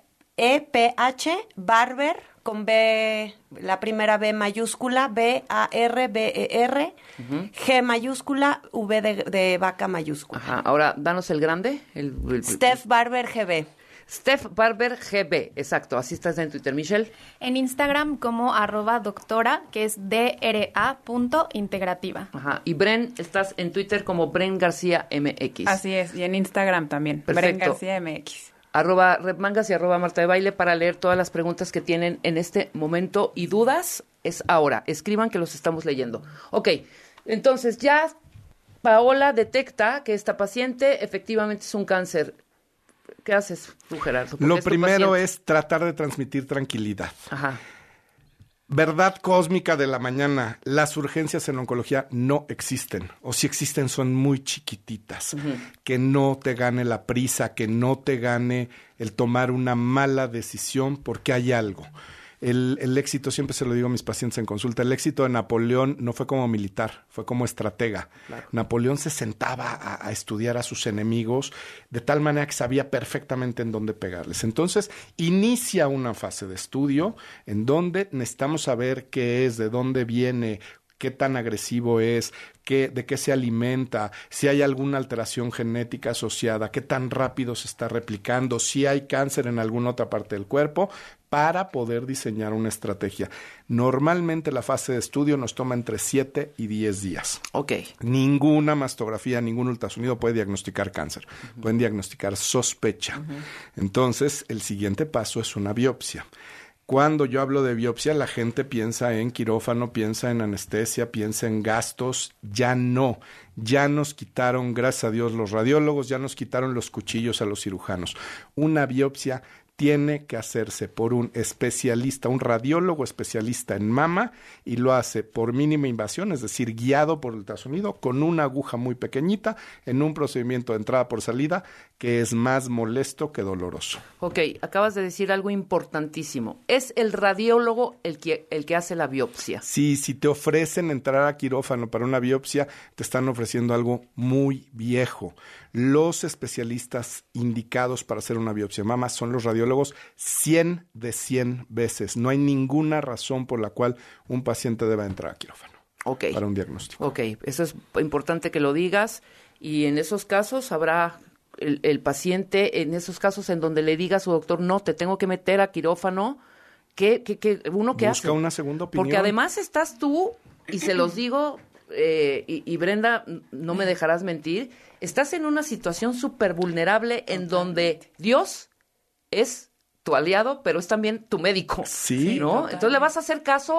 Speaker 3: Barber, con B, la primera B mayúscula, BARBER, G mayúscula, V de vaca mayúscula.
Speaker 5: Ajá, ahora danos el grande.
Speaker 3: Steph Barber GB.
Speaker 5: Steph Barber GB, exacto, así estás en Twitter. Michelle.
Speaker 11: En Instagram como @doctora, que es DRA.integrativa.
Speaker 5: Ajá, y Bren, estás en Twitter como Bren García MX.
Speaker 13: Así es, y en Instagram también,
Speaker 5: perfecto.
Speaker 13: Bren García MX.
Speaker 5: @Repmangas y @Marta de Baile para leer todas las preguntas que tienen en este momento y dudas. Es ahora. Escriban que los estamos leyendo. Ok, entonces ya Paola detecta que esta paciente efectivamente es un cáncer. ¿Qué haces tú, Gerardo?
Speaker 6: Lo primero es tratar de transmitir tranquilidad.
Speaker 5: Ajá.
Speaker 6: Verdad cósmica de la mañana, las urgencias en oncología no existen, o si existen son muy chiquititas. Que no te gane la prisa, que no te gane el tomar una mala decisión porque hay algo. El éxito, siempre se lo digo a mis pacientes en consulta, el éxito de Napoleón no fue como militar, fue como estratega. Claro. Napoleón se sentaba a estudiar a sus enemigos de tal manera que sabía perfectamente en dónde pegarles. Entonces, inicia una fase de estudio en donde necesitamos saber qué es, de dónde viene, qué tan agresivo es, de qué se alimenta, si hay alguna alteración genética asociada, qué tan rápido se está replicando, si hay cáncer en alguna otra parte del cuerpo, para poder diseñar una estrategia. Normalmente la fase de estudio nos toma entre 7 y 10 días.
Speaker 5: Ok.
Speaker 6: Ninguna mastografía, ningún ultrasonido puede diagnosticar cáncer. Pueden diagnosticar sospecha. Entonces, el siguiente paso es una biopsia. Cuando yo hablo de biopsia, la gente piensa en quirófano, piensa en anestesia, piensa en gastos. Ya no. Ya nos quitaron, gracias a Dios, los radiólogos, ya nos quitaron los cuchillos a los cirujanos. Una biopsia tiene que hacerse por un especialista, un radiólogo especialista en mama, y lo hace por mínima invasión, es decir, guiado por ultrasonido, con una aguja muy pequeñita, en un procedimiento de entrada por salida, que es más molesto que doloroso.
Speaker 5: Ok, acabas de decir algo importantísimo. ¿Es el radiólogo el que hace la biopsia?
Speaker 6: Sí, si te ofrecen entrar a quirófano para una biopsia, te están ofreciendo algo muy viejo. Los especialistas indicados para hacer una biopsia de mama son los radiólogos 100 de 100 veces. No hay ninguna razón por la cual un paciente deba entrar a quirófano para un diagnóstico.
Speaker 5: Ok, eso es importante que lo digas. Y en esos casos habrá el paciente, en esos casos en donde le diga a su doctor, no, te tengo que meter a quirófano, ¿qué uno qué hace?
Speaker 6: Busca una segunda opinión.
Speaker 5: Porque además estás tú, y se los digo, y Brenda, no me dejarás mentir, estás en una situación súper vulnerable en donde Dios es tu aliado, pero es también tu médico.
Speaker 6: Sí.
Speaker 5: ¿No? Entonces le vas a hacer caso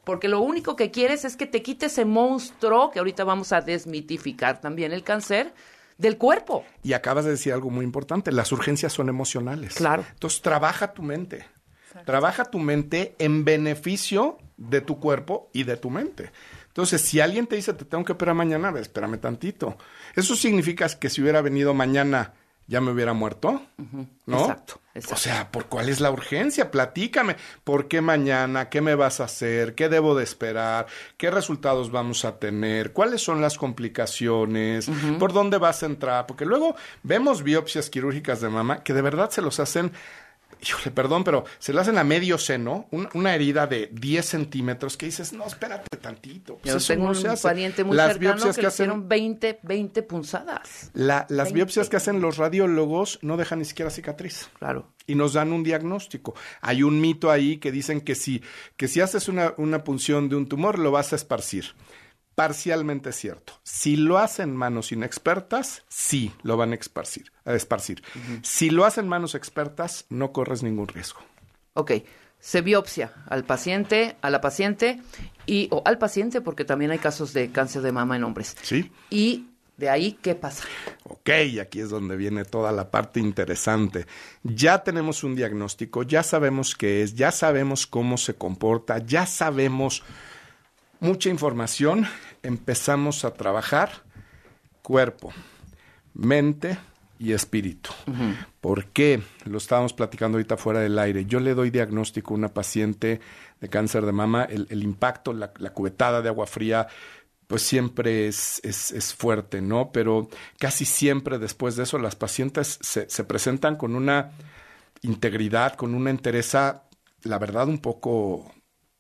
Speaker 5: porque lo único que quieres es que te quite ese monstruo, que ahorita vamos a desmitificar también el cáncer, del cuerpo.
Speaker 6: Y acabas de decir algo muy importante, las urgencias son emocionales.
Speaker 5: Claro.
Speaker 6: Entonces, trabaja tu mente. Trabaja tu mente en beneficio de tu cuerpo y de tu mente. Entonces, si alguien te dice, te tengo que operar mañana, espérame tantito. Eso significa que si hubiera venido mañana, ya me hubiera muerto, ¿no?
Speaker 5: Exacto.
Speaker 6: O sea, ¿por cuál es la urgencia? Platícame. ¿Por qué mañana? ¿Qué me vas a hacer? ¿Qué debo de esperar? ¿Qué resultados vamos a tener? ¿Cuáles son las complicaciones? ¿Por dónde vas a entrar? Porque luego vemos biopsias quirúrgicas de mama que de verdad se los hacen... Híjole, perdón, pero se le hacen a medio seno, una herida de 10 centímetros que dices, no, espérate tantito. Pues
Speaker 5: yo tengo un pariente muy cercano que le hicieron 20 punzadas.
Speaker 6: Las biopsias que hacen los radiólogos no dejan ni siquiera cicatriz.
Speaker 5: Claro.
Speaker 6: Y nos dan un diagnóstico. Hay un mito ahí que dicen que si haces una punción de un tumor, lo vas a esparcir. Parcialmente cierto. Si lo hacen manos inexpertas, sí lo van a esparcir. Si lo hacen manos expertas, no corres ningún riesgo.
Speaker 5: Ok. Se biopsia al paciente, a la paciente o al paciente, porque también hay casos de cáncer de mama en hombres.
Speaker 6: Sí.
Speaker 5: Y de ahí, ¿qué pasa?
Speaker 6: Ok, aquí es donde viene toda la parte interesante. Ya tenemos un diagnóstico, ya sabemos qué es, ya sabemos cómo se comporta, ya sabemos mucha información. Empezamos a trabajar cuerpo, mente y espíritu. ¿Por qué? Lo estábamos platicando ahorita fuera del aire. Yo le doy diagnóstico a una paciente de cáncer de mama. El impacto, la cubetada de agua fría, pues siempre es fuerte, ¿no? Pero casi siempre después de eso las pacientes se presentan con una integridad, con una entereza, la verdad, un poco...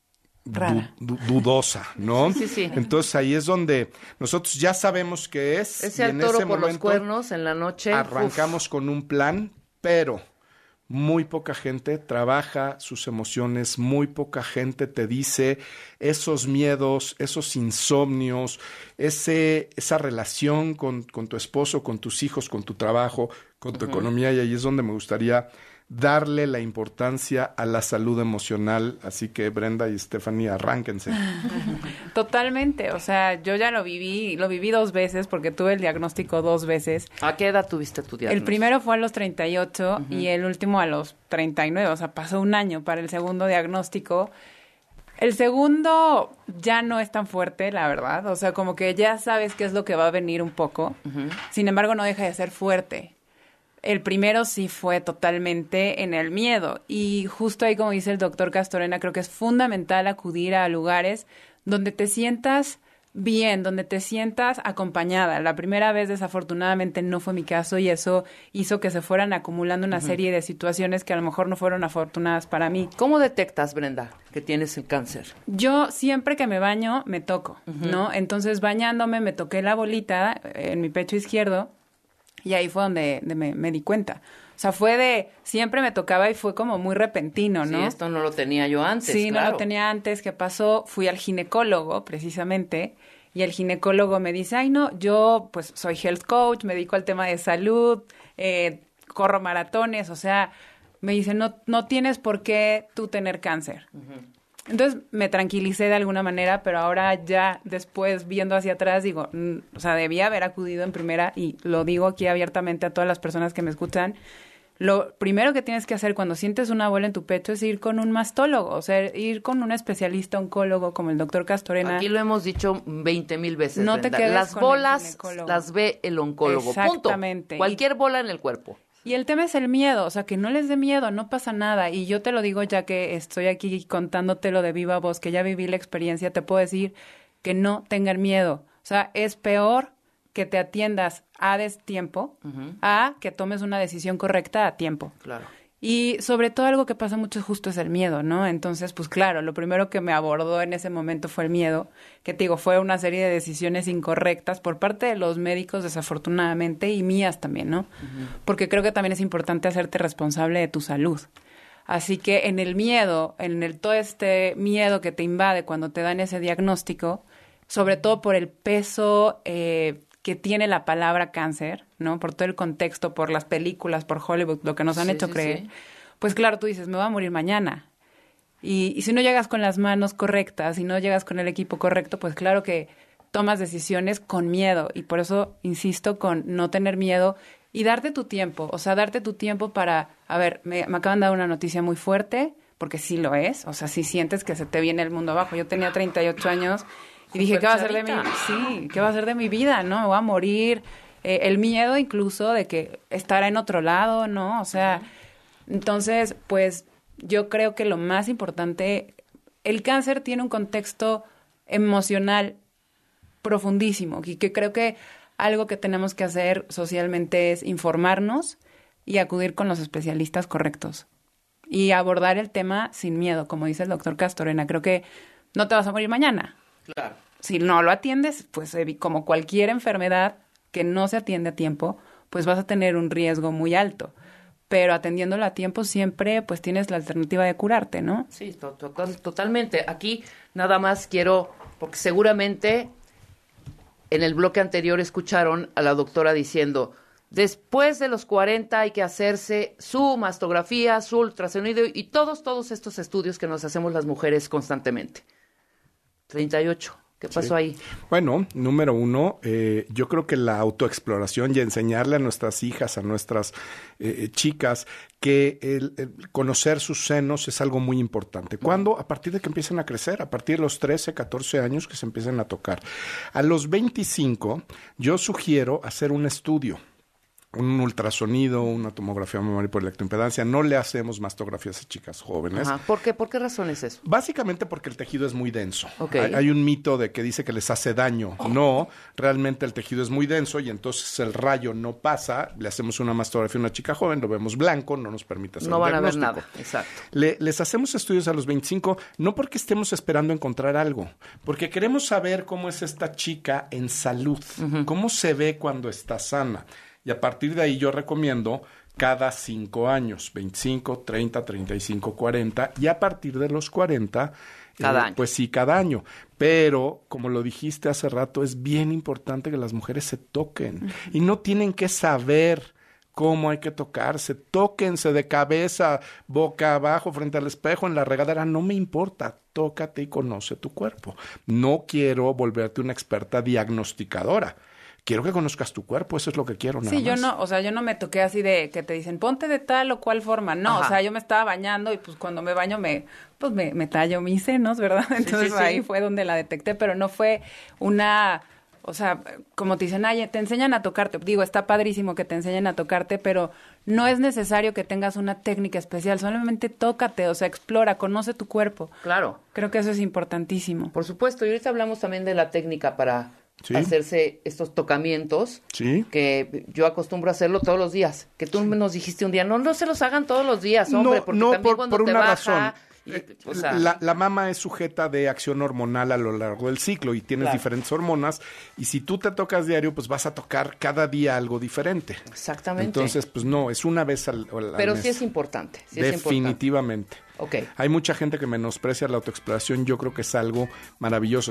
Speaker 6: dudosa, ¿no?
Speaker 5: Sí.
Speaker 6: Entonces ahí es donde nosotros ya sabemos qué es.
Speaker 5: Ese al toro por los cuernos en la noche.
Speaker 6: Arrancamos con un plan, pero muy poca gente trabaja sus emociones, muy poca gente te dice esos miedos, esos insomnios, esa relación con tu esposo, con tus hijos, con tu trabajo, con tu economía, y ahí es donde me gustaría darle la importancia a la salud emocional. Así que Brenda y Stephanie, arránquense.
Speaker 13: Totalmente, o sea, yo ya lo viví 2 veces porque tuve el diagnóstico 2 veces.
Speaker 5: ¿A qué edad tuviste tu diagnóstico?
Speaker 13: El primero fue a los 38 y el último a los 39, o sea, pasó un año para el segundo diagnóstico. El segundo ya no es tan fuerte, la verdad, o sea, como que ya sabes qué es lo que va a venir un poco, sin embargo no deja de ser fuerte. El primero sí fue totalmente en el miedo y justo ahí, como dice el doctor Castorena, creo que es fundamental acudir a lugares donde te sientas bien, donde te sientas acompañada. La primera vez, desafortunadamente, no fue mi caso y eso hizo que se fueran acumulando una serie de situaciones que a lo mejor no fueron afortunadas para mí.
Speaker 5: ¿Cómo detectas, Brenda, que tienes el cáncer?
Speaker 13: Yo siempre que me baño me toco, ¿no? Entonces, bañándome me toqué la bolita en mi pecho izquierdo. Y ahí fue donde me di cuenta. O sea, fue de... Siempre me tocaba y fue como muy repentino, ¿no?
Speaker 5: Sí, esto no lo tenía yo antes,
Speaker 13: sí,
Speaker 5: claro.
Speaker 13: No lo tenía antes. ¿Qué pasó? Fui al ginecólogo, precisamente, y el ginecólogo me dice, ay, no, yo pues soy health coach, me dedico al tema de salud, corro maratones, o sea, me dice, no tienes por qué tú tener cáncer. Entonces me tranquilicé de alguna manera, pero ahora ya después viendo hacia atrás digo, o sea, debía haber acudido en primera y lo digo aquí abiertamente a todas las personas que me escuchan. Lo primero que tienes que hacer cuando sientes una bola en tu pecho es ir con un mastólogo, o sea, ir con un especialista oncólogo como el doctor Castorena.
Speaker 5: Aquí lo hemos dicho 20,000 veces,
Speaker 13: no
Speaker 5: Brenda.
Speaker 13: Te quedes
Speaker 5: las
Speaker 13: con
Speaker 5: bolas las ve el oncólogo,
Speaker 13: exactamente.
Speaker 5: Punto. Cualquier bola en el cuerpo.
Speaker 13: Y el tema es el miedo, o sea, que no les dé miedo, no pasa nada. Y yo te lo digo ya que estoy aquí contándotelo de viva voz, que ya viví la experiencia, te puedo decir que no tengan miedo. O sea, es peor que te atiendas a destiempo a que tomes una decisión correcta a tiempo.
Speaker 5: Claro.
Speaker 13: Y sobre todo algo que pasa mucho justo es el miedo, ¿no? Entonces, pues claro, lo primero que me abordó en ese momento fue el miedo, que te digo, fue una serie de decisiones incorrectas por parte de los médicos, desafortunadamente, y mías también, ¿no? Porque creo que también es importante hacerte responsable de tu salud. Así que en el miedo, todo este miedo que te invade cuando te dan ese diagnóstico, sobre todo por el peso que tiene la palabra cáncer, ¿no? Por todo el contexto, por las películas, por Hollywood, lo que nos han hecho creer. Sí. Pues claro, tú dices, me voy a morir mañana. Y si no llegas con las manos correctas, si no llegas con el equipo correcto, pues claro que tomas decisiones con miedo. Y por eso insisto con no tener miedo y darte tu tiempo. O sea, darte tu tiempo para... A ver, me acaban de dar una noticia muy fuerte, porque sí lo es. O sea, sí sientes que se te viene el mundo abajo. Yo tenía 38 años y dije, ¿qué va a ser de mi vida? Sí, ¿qué va a ser de mi vida? ¿No? Me voy a morir. El miedo incluso de que estará en otro lado, ¿no? O sea, entonces, pues yo creo que lo más importante, el cáncer tiene un contexto emocional profundísimo y que creo que algo que tenemos que hacer socialmente es informarnos y acudir con los especialistas correctos y abordar el tema sin miedo, como dice el doctor Castorena. Creo que no te vas a morir mañana.
Speaker 5: Claro.
Speaker 13: Si no lo atiendes, pues como cualquier enfermedad que no se atiende a tiempo, pues vas a tener un riesgo muy alto. Pero atendiéndolo a tiempo siempre, pues tienes la alternativa de curarte, ¿no?
Speaker 5: Sí, totalmente. Aquí nada más quiero, porque seguramente en el bloque anterior escucharon a la doctora diciendo, después de los 40 hay que hacerse su mastografía, su ultrasonido y todos estos estudios que nos hacemos las mujeres constantemente. 38. ¿Qué pasó ahí?
Speaker 6: Bueno, número 1, yo creo que la autoexploración y enseñarle a nuestras hijas, a nuestras chicas, que el conocer sus senos es algo muy importante. ¿Cuándo? A partir de que empiecen a crecer, a partir de los 13, 14 años que se empiecen a tocar. A los 25, yo sugiero hacer un estudio. Un ultrasonido, una tomografía mamaria por electroimpedancia. No le hacemos mastografías a chicas jóvenes.
Speaker 5: Ajá. ¿Por qué? ¿Por qué razón es eso?
Speaker 6: Básicamente porque el tejido es muy denso.
Speaker 5: Okay.
Speaker 6: Hay un mito de que dice que les hace daño. No, realmente el tejido es muy denso y entonces el rayo no pasa. Le hacemos una mastografía a una chica joven, lo vemos blanco, no nos permite hacer un diagnóstico.
Speaker 5: No van a ver nada, exacto.
Speaker 6: Les hacemos estudios a los 25, no porque estemos esperando encontrar algo, porque queremos saber cómo es esta chica en salud, cómo se ve cuando está sana. Y a partir de ahí yo recomiendo cada 5 años, 25, 30, 35, 40, y a partir de los 40,
Speaker 5: cada año.
Speaker 6: Pues sí, cada año. Pero, como lo dijiste hace rato, es bien importante que las mujeres se toquen. Y no tienen que saber cómo hay que tocarse. Tóquense de cabeza, boca abajo, frente al espejo, en la regadera. No me importa. Tócate y conoce tu cuerpo. No quiero volverte una experta diagnosticadora. Quiero que conozcas tu cuerpo, eso es lo que quiero, nada más.
Speaker 13: Yo no me toqué así de que te dicen, ponte de tal o cual forma. No,
Speaker 5: Ajá.
Speaker 13: O sea, yo me estaba bañando y pues cuando me baño me tallo mis senos, ¿verdad? Entonces ahí fue donde la detecté, pero no fue una... O sea, como te dicen, te enseñan a tocarte. Digo, está padrísimo que te enseñen a tocarte, pero no es necesario que tengas una técnica especial. Solamente tócate, o sea, explora, conoce tu cuerpo.
Speaker 5: Claro.
Speaker 13: Creo que eso es importantísimo.
Speaker 5: Por supuesto. Y ahorita hablamos también de la técnica para... hacerse estos tocamientos, que yo acostumbro a hacerlo todos los días, que tú nos dijiste un día, no se los hagan todos los días, hombre, porque también cuando
Speaker 6: por
Speaker 5: te
Speaker 6: una
Speaker 5: baja...
Speaker 6: razón.
Speaker 5: O sea,
Speaker 6: la mama es sujeta de acción hormonal a lo largo del ciclo y tienes diferentes hormonas, y si tú te tocas diario, pues vas a tocar cada día algo diferente.
Speaker 5: Exactamente.
Speaker 6: Entonces, pues no, es una vez al
Speaker 5: Pero
Speaker 6: mes.
Speaker 5: sí es importante.
Speaker 6: Definitivamente.
Speaker 5: Okay.
Speaker 6: Hay mucha gente que menosprecia la autoexploración. Yo creo que es algo maravilloso.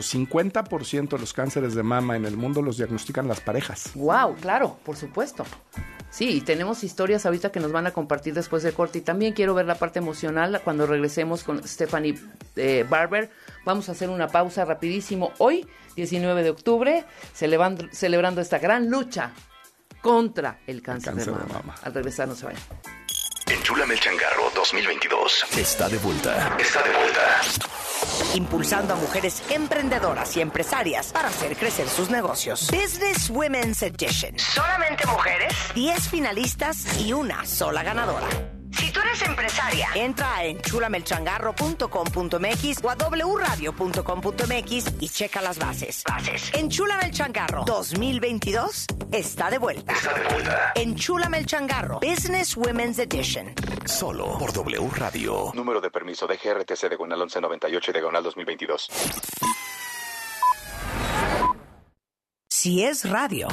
Speaker 6: 50% de los cánceres de mama en el mundo los diagnostican las parejas.
Speaker 5: Wow, claro, por supuesto. Sí, y tenemos historias ahorita que nos van a compartir después del corte. Y también quiero ver la parte emocional cuando regresemos con Stephanie Barber. Vamos a hacer una pausa rapidísimo. Hoy, 19 de octubre, celebrando esta gran lucha contra el cáncer de mama. Al regresar, no se vayan.
Speaker 1: Enchúlame el changarro 2022. Está de vuelta. Está de vuelta.
Speaker 10: Impulsando a mujeres emprendedoras y empresarias para hacer crecer sus negocios. Business Women's Edition. Solamente mujeres, 10 finalistas y una sola ganadora. Si tú eres empresaria, entra a enchulamelchangarro.com.mx o a wradio.com.mx y checa las bases. Enchúlame el Changarro 2022 está de vuelta.
Speaker 1: Está de vuelta.
Speaker 10: Enchúlame el Changarro Business Women's Edition.
Speaker 1: Solo por W Radio.
Speaker 25: Número de permiso de GRTC diagonal 1198 diagonal 2022.
Speaker 10: Si es radio.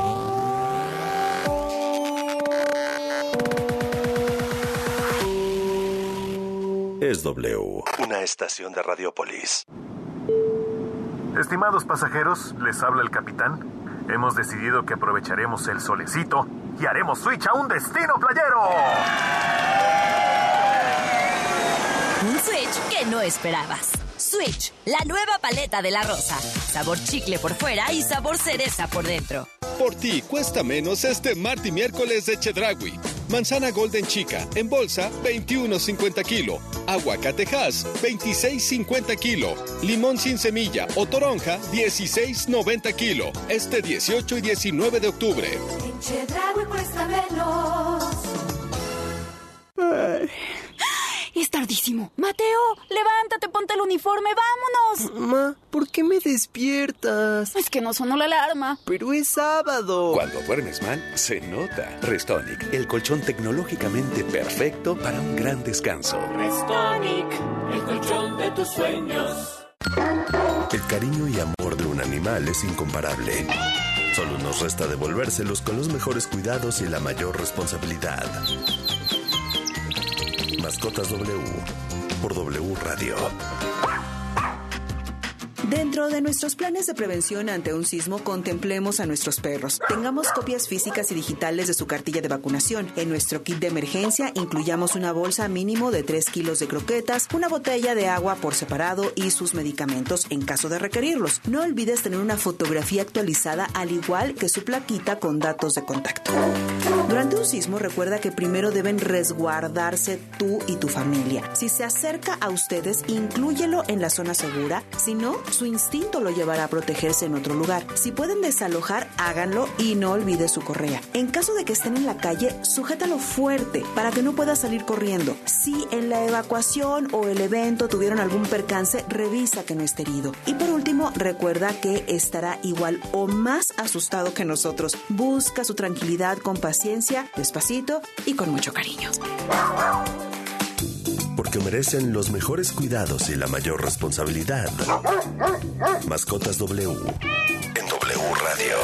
Speaker 15: Es W, una estación de Radiopolis.
Speaker 16: Estimados pasajeros, les habla el capitán. Hemos decidido que aprovecharemos el solecito y haremos switch a un destino playero.
Speaker 14: Un switch que
Speaker 17: que no esperabas. Switch, la nueva paleta de la rosa. Sabor chicle por fuera y sabor cereza por dentro.
Speaker 12: Por ti cuesta menos este martes y miércoles de Chedraui. Manzana Golden Chica en bolsa 21.50 kilo. Aguacate Hass 26.50 kilo. Limón sin semilla o toronja 16.90 kilo. Este 18 y 19 de octubre.
Speaker 9: En Chedraui cuesta menos.
Speaker 18: Es tardísimo. Mateo, levántate, ponte el uniforme, vámonos.
Speaker 19: Ma, ¿por qué me despiertas?
Speaker 18: Es que no sonó la alarma.
Speaker 19: Pero es sábado.
Speaker 21: Cuando duermes mal, se nota. Restonic, el colchón tecnológicamente perfecto para un gran descanso.
Speaker 9: Restonic, el colchón de tus sueños.
Speaker 15: El cariño y amor de un animal es incomparable. Solo nos resta devolvérselos con los mejores cuidados y la mayor responsabilidad. Mascotas W por W Radio.
Speaker 22: Dentro de nuestros planes de prevención ante un sismo, contemplemos a nuestros perros. Tengamos copias físicas y digitales de su cartilla de vacunación. En nuestro kit de emergencia incluyamos una bolsa mínimo de 3 kilos de croquetas, una botella de agua por separado y sus medicamentos en caso de requerirlos. No olvides tener una fotografía actualizada al igual que su plaquita con datos de contacto. Durante un sismo, recuerda que primero deben resguardarse tú y tu familia. Si se acerca a ustedes, inclúyelo en la zona segura. Si no, su instinto lo llevará a protegerse en otro lugar. Si pueden desalojar, háganlo y no olvides su correa. En caso de que estén en la calle, sujétalo fuerte para que no pueda salir corriendo. Si en la evacuación o el evento tuvieron algún percance, revisa que no esté herido. Y por último, recuerda que estará igual o más asustado que nosotros. Busca su tranquilidad con paciencia, despacito y con mucho cariño.
Speaker 15: Porque merecen los mejores cuidados y la mayor responsabilidad. Mascotas W en W Radio.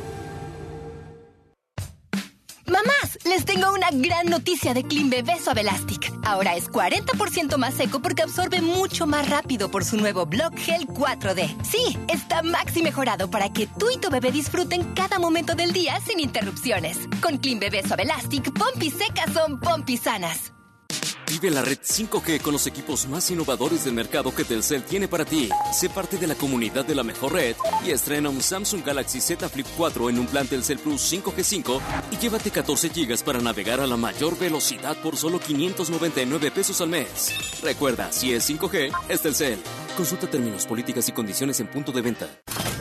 Speaker 14: Mamás, les tengo una gran noticia de Clean Bebé Suave Elastic. Ahora es 40% más seco porque absorbe mucho más rápido por su nuevo Block Gel 4D. Sí, está maxi mejorado para que tú y tu bebé disfruten cada momento del día sin interrupciones. Con Clean Bebé Suave Elastic, pompis secas son pompis sanas.
Speaker 23: Vive la red 5G con los equipos más innovadores del mercado que Telcel tiene para ti. Sé parte de la comunidad de la mejor red y estrena un Samsung Galaxy Z Flip 4 en un plan Telcel Plus 5G5 y llévate 14 GB para navegar a la mayor velocidad por solo 599 pesos al mes. Recuerda, si es 5G, es Telcel. Consulta términos, políticas y condiciones en punto de venta.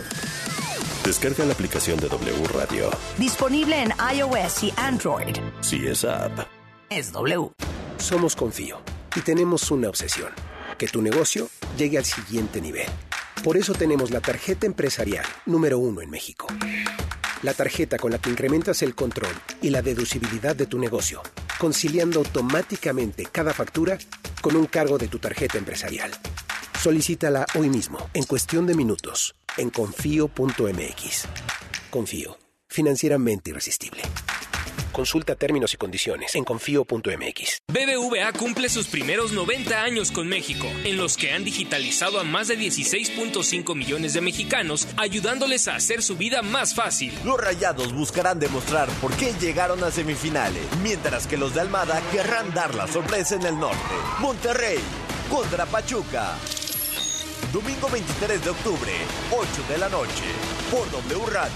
Speaker 15: Descarga la aplicación de W Radio.
Speaker 10: Disponible en iOS y Android.
Speaker 15: Si es app,
Speaker 10: Es W.
Speaker 27: Somos Confío y tenemos una obsesión, que tu negocio llegue al siguiente nivel. Por eso tenemos la tarjeta empresarial número 1 en México. La tarjeta con la que incrementas el control y la deducibilidad de tu negocio, conciliando automáticamente cada factura con un cargo de tu tarjeta empresarial. Solicítala hoy mismo, en cuestión de minutos, en confío.mx. Confío, financieramente irresistible. Consulta términos y condiciones en confío.mx.
Speaker 20: BBVA cumple sus primeros 90 años con México, en los que han digitalizado a más de 16.5 millones de mexicanos, ayudándoles a hacer su vida más fácil.
Speaker 28: Los Rayados buscarán demostrar por qué llegaron a semifinales, mientras que los de Almada querrán dar la sorpresa en el norte. Monterrey contra Pachuca. Domingo 23 de octubre, 8 de la noche, por W Radio.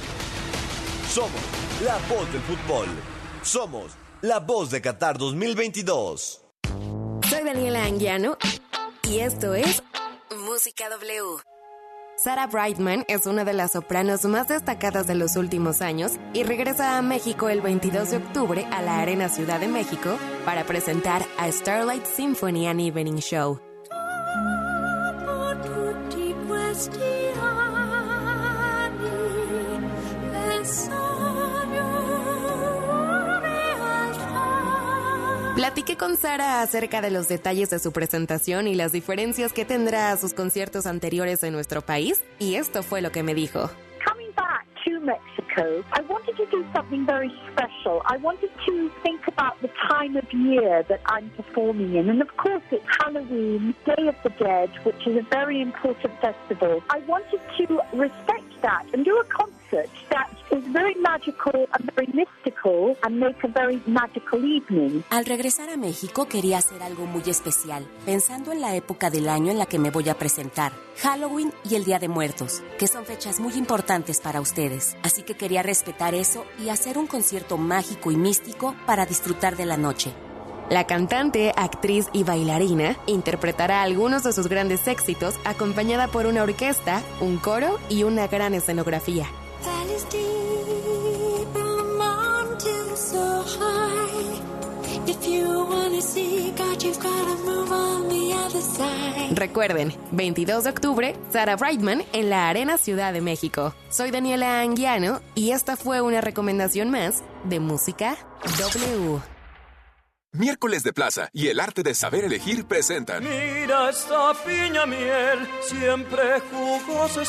Speaker 28: Somos la voz del fútbol. Somos la voz de Qatar 2022.
Speaker 29: Soy Daniela Anguiano y esto es Música W. Sarah Brightman es una de las sopranos más destacadas de los últimos años y regresa a México el 22 de octubre a la Arena Ciudad de México para presentar a Starlight Symphony and Evening Show. Platiqué con Sara acerca de los detalles de su presentación y las diferencias que tendrá a sus conciertos anteriores en nuestro país, y esto fue lo que me dijo.
Speaker 30: Coming back to Mexico, I wanted to do something very special. I wanted to think about the time of year that I'm performing in, and of course it's Halloween, Day of the Dead, which is a very important festival. I wanted to respect that and do a concert concert that is very magical and very mystical and make a very magical evening.
Speaker 2: Al regresar a México quería hacer algo muy especial, pensando en la época del año en la que me voy a presentar, Halloween y el Día de Muertos, que son fechas muy importantes para ustedes. Así que quería respetar eso y hacer un concierto mágico y místico para disfrutar de la noche.
Speaker 29: La cantante, actriz y bailarina interpretará algunos de sus grandes éxitos acompañada por una orquesta, un coro y una gran escenografía. Recuerden, 22 de octubre, Sarah Brightman en la Arena Ciudad de México. Soy Daniela Anguiano y esta fue una recomendación más de Música W.
Speaker 3: Miércoles de Plaza y el arte de saber elegir presentan.
Speaker 9: Mira esta piña miel, siempre jugosa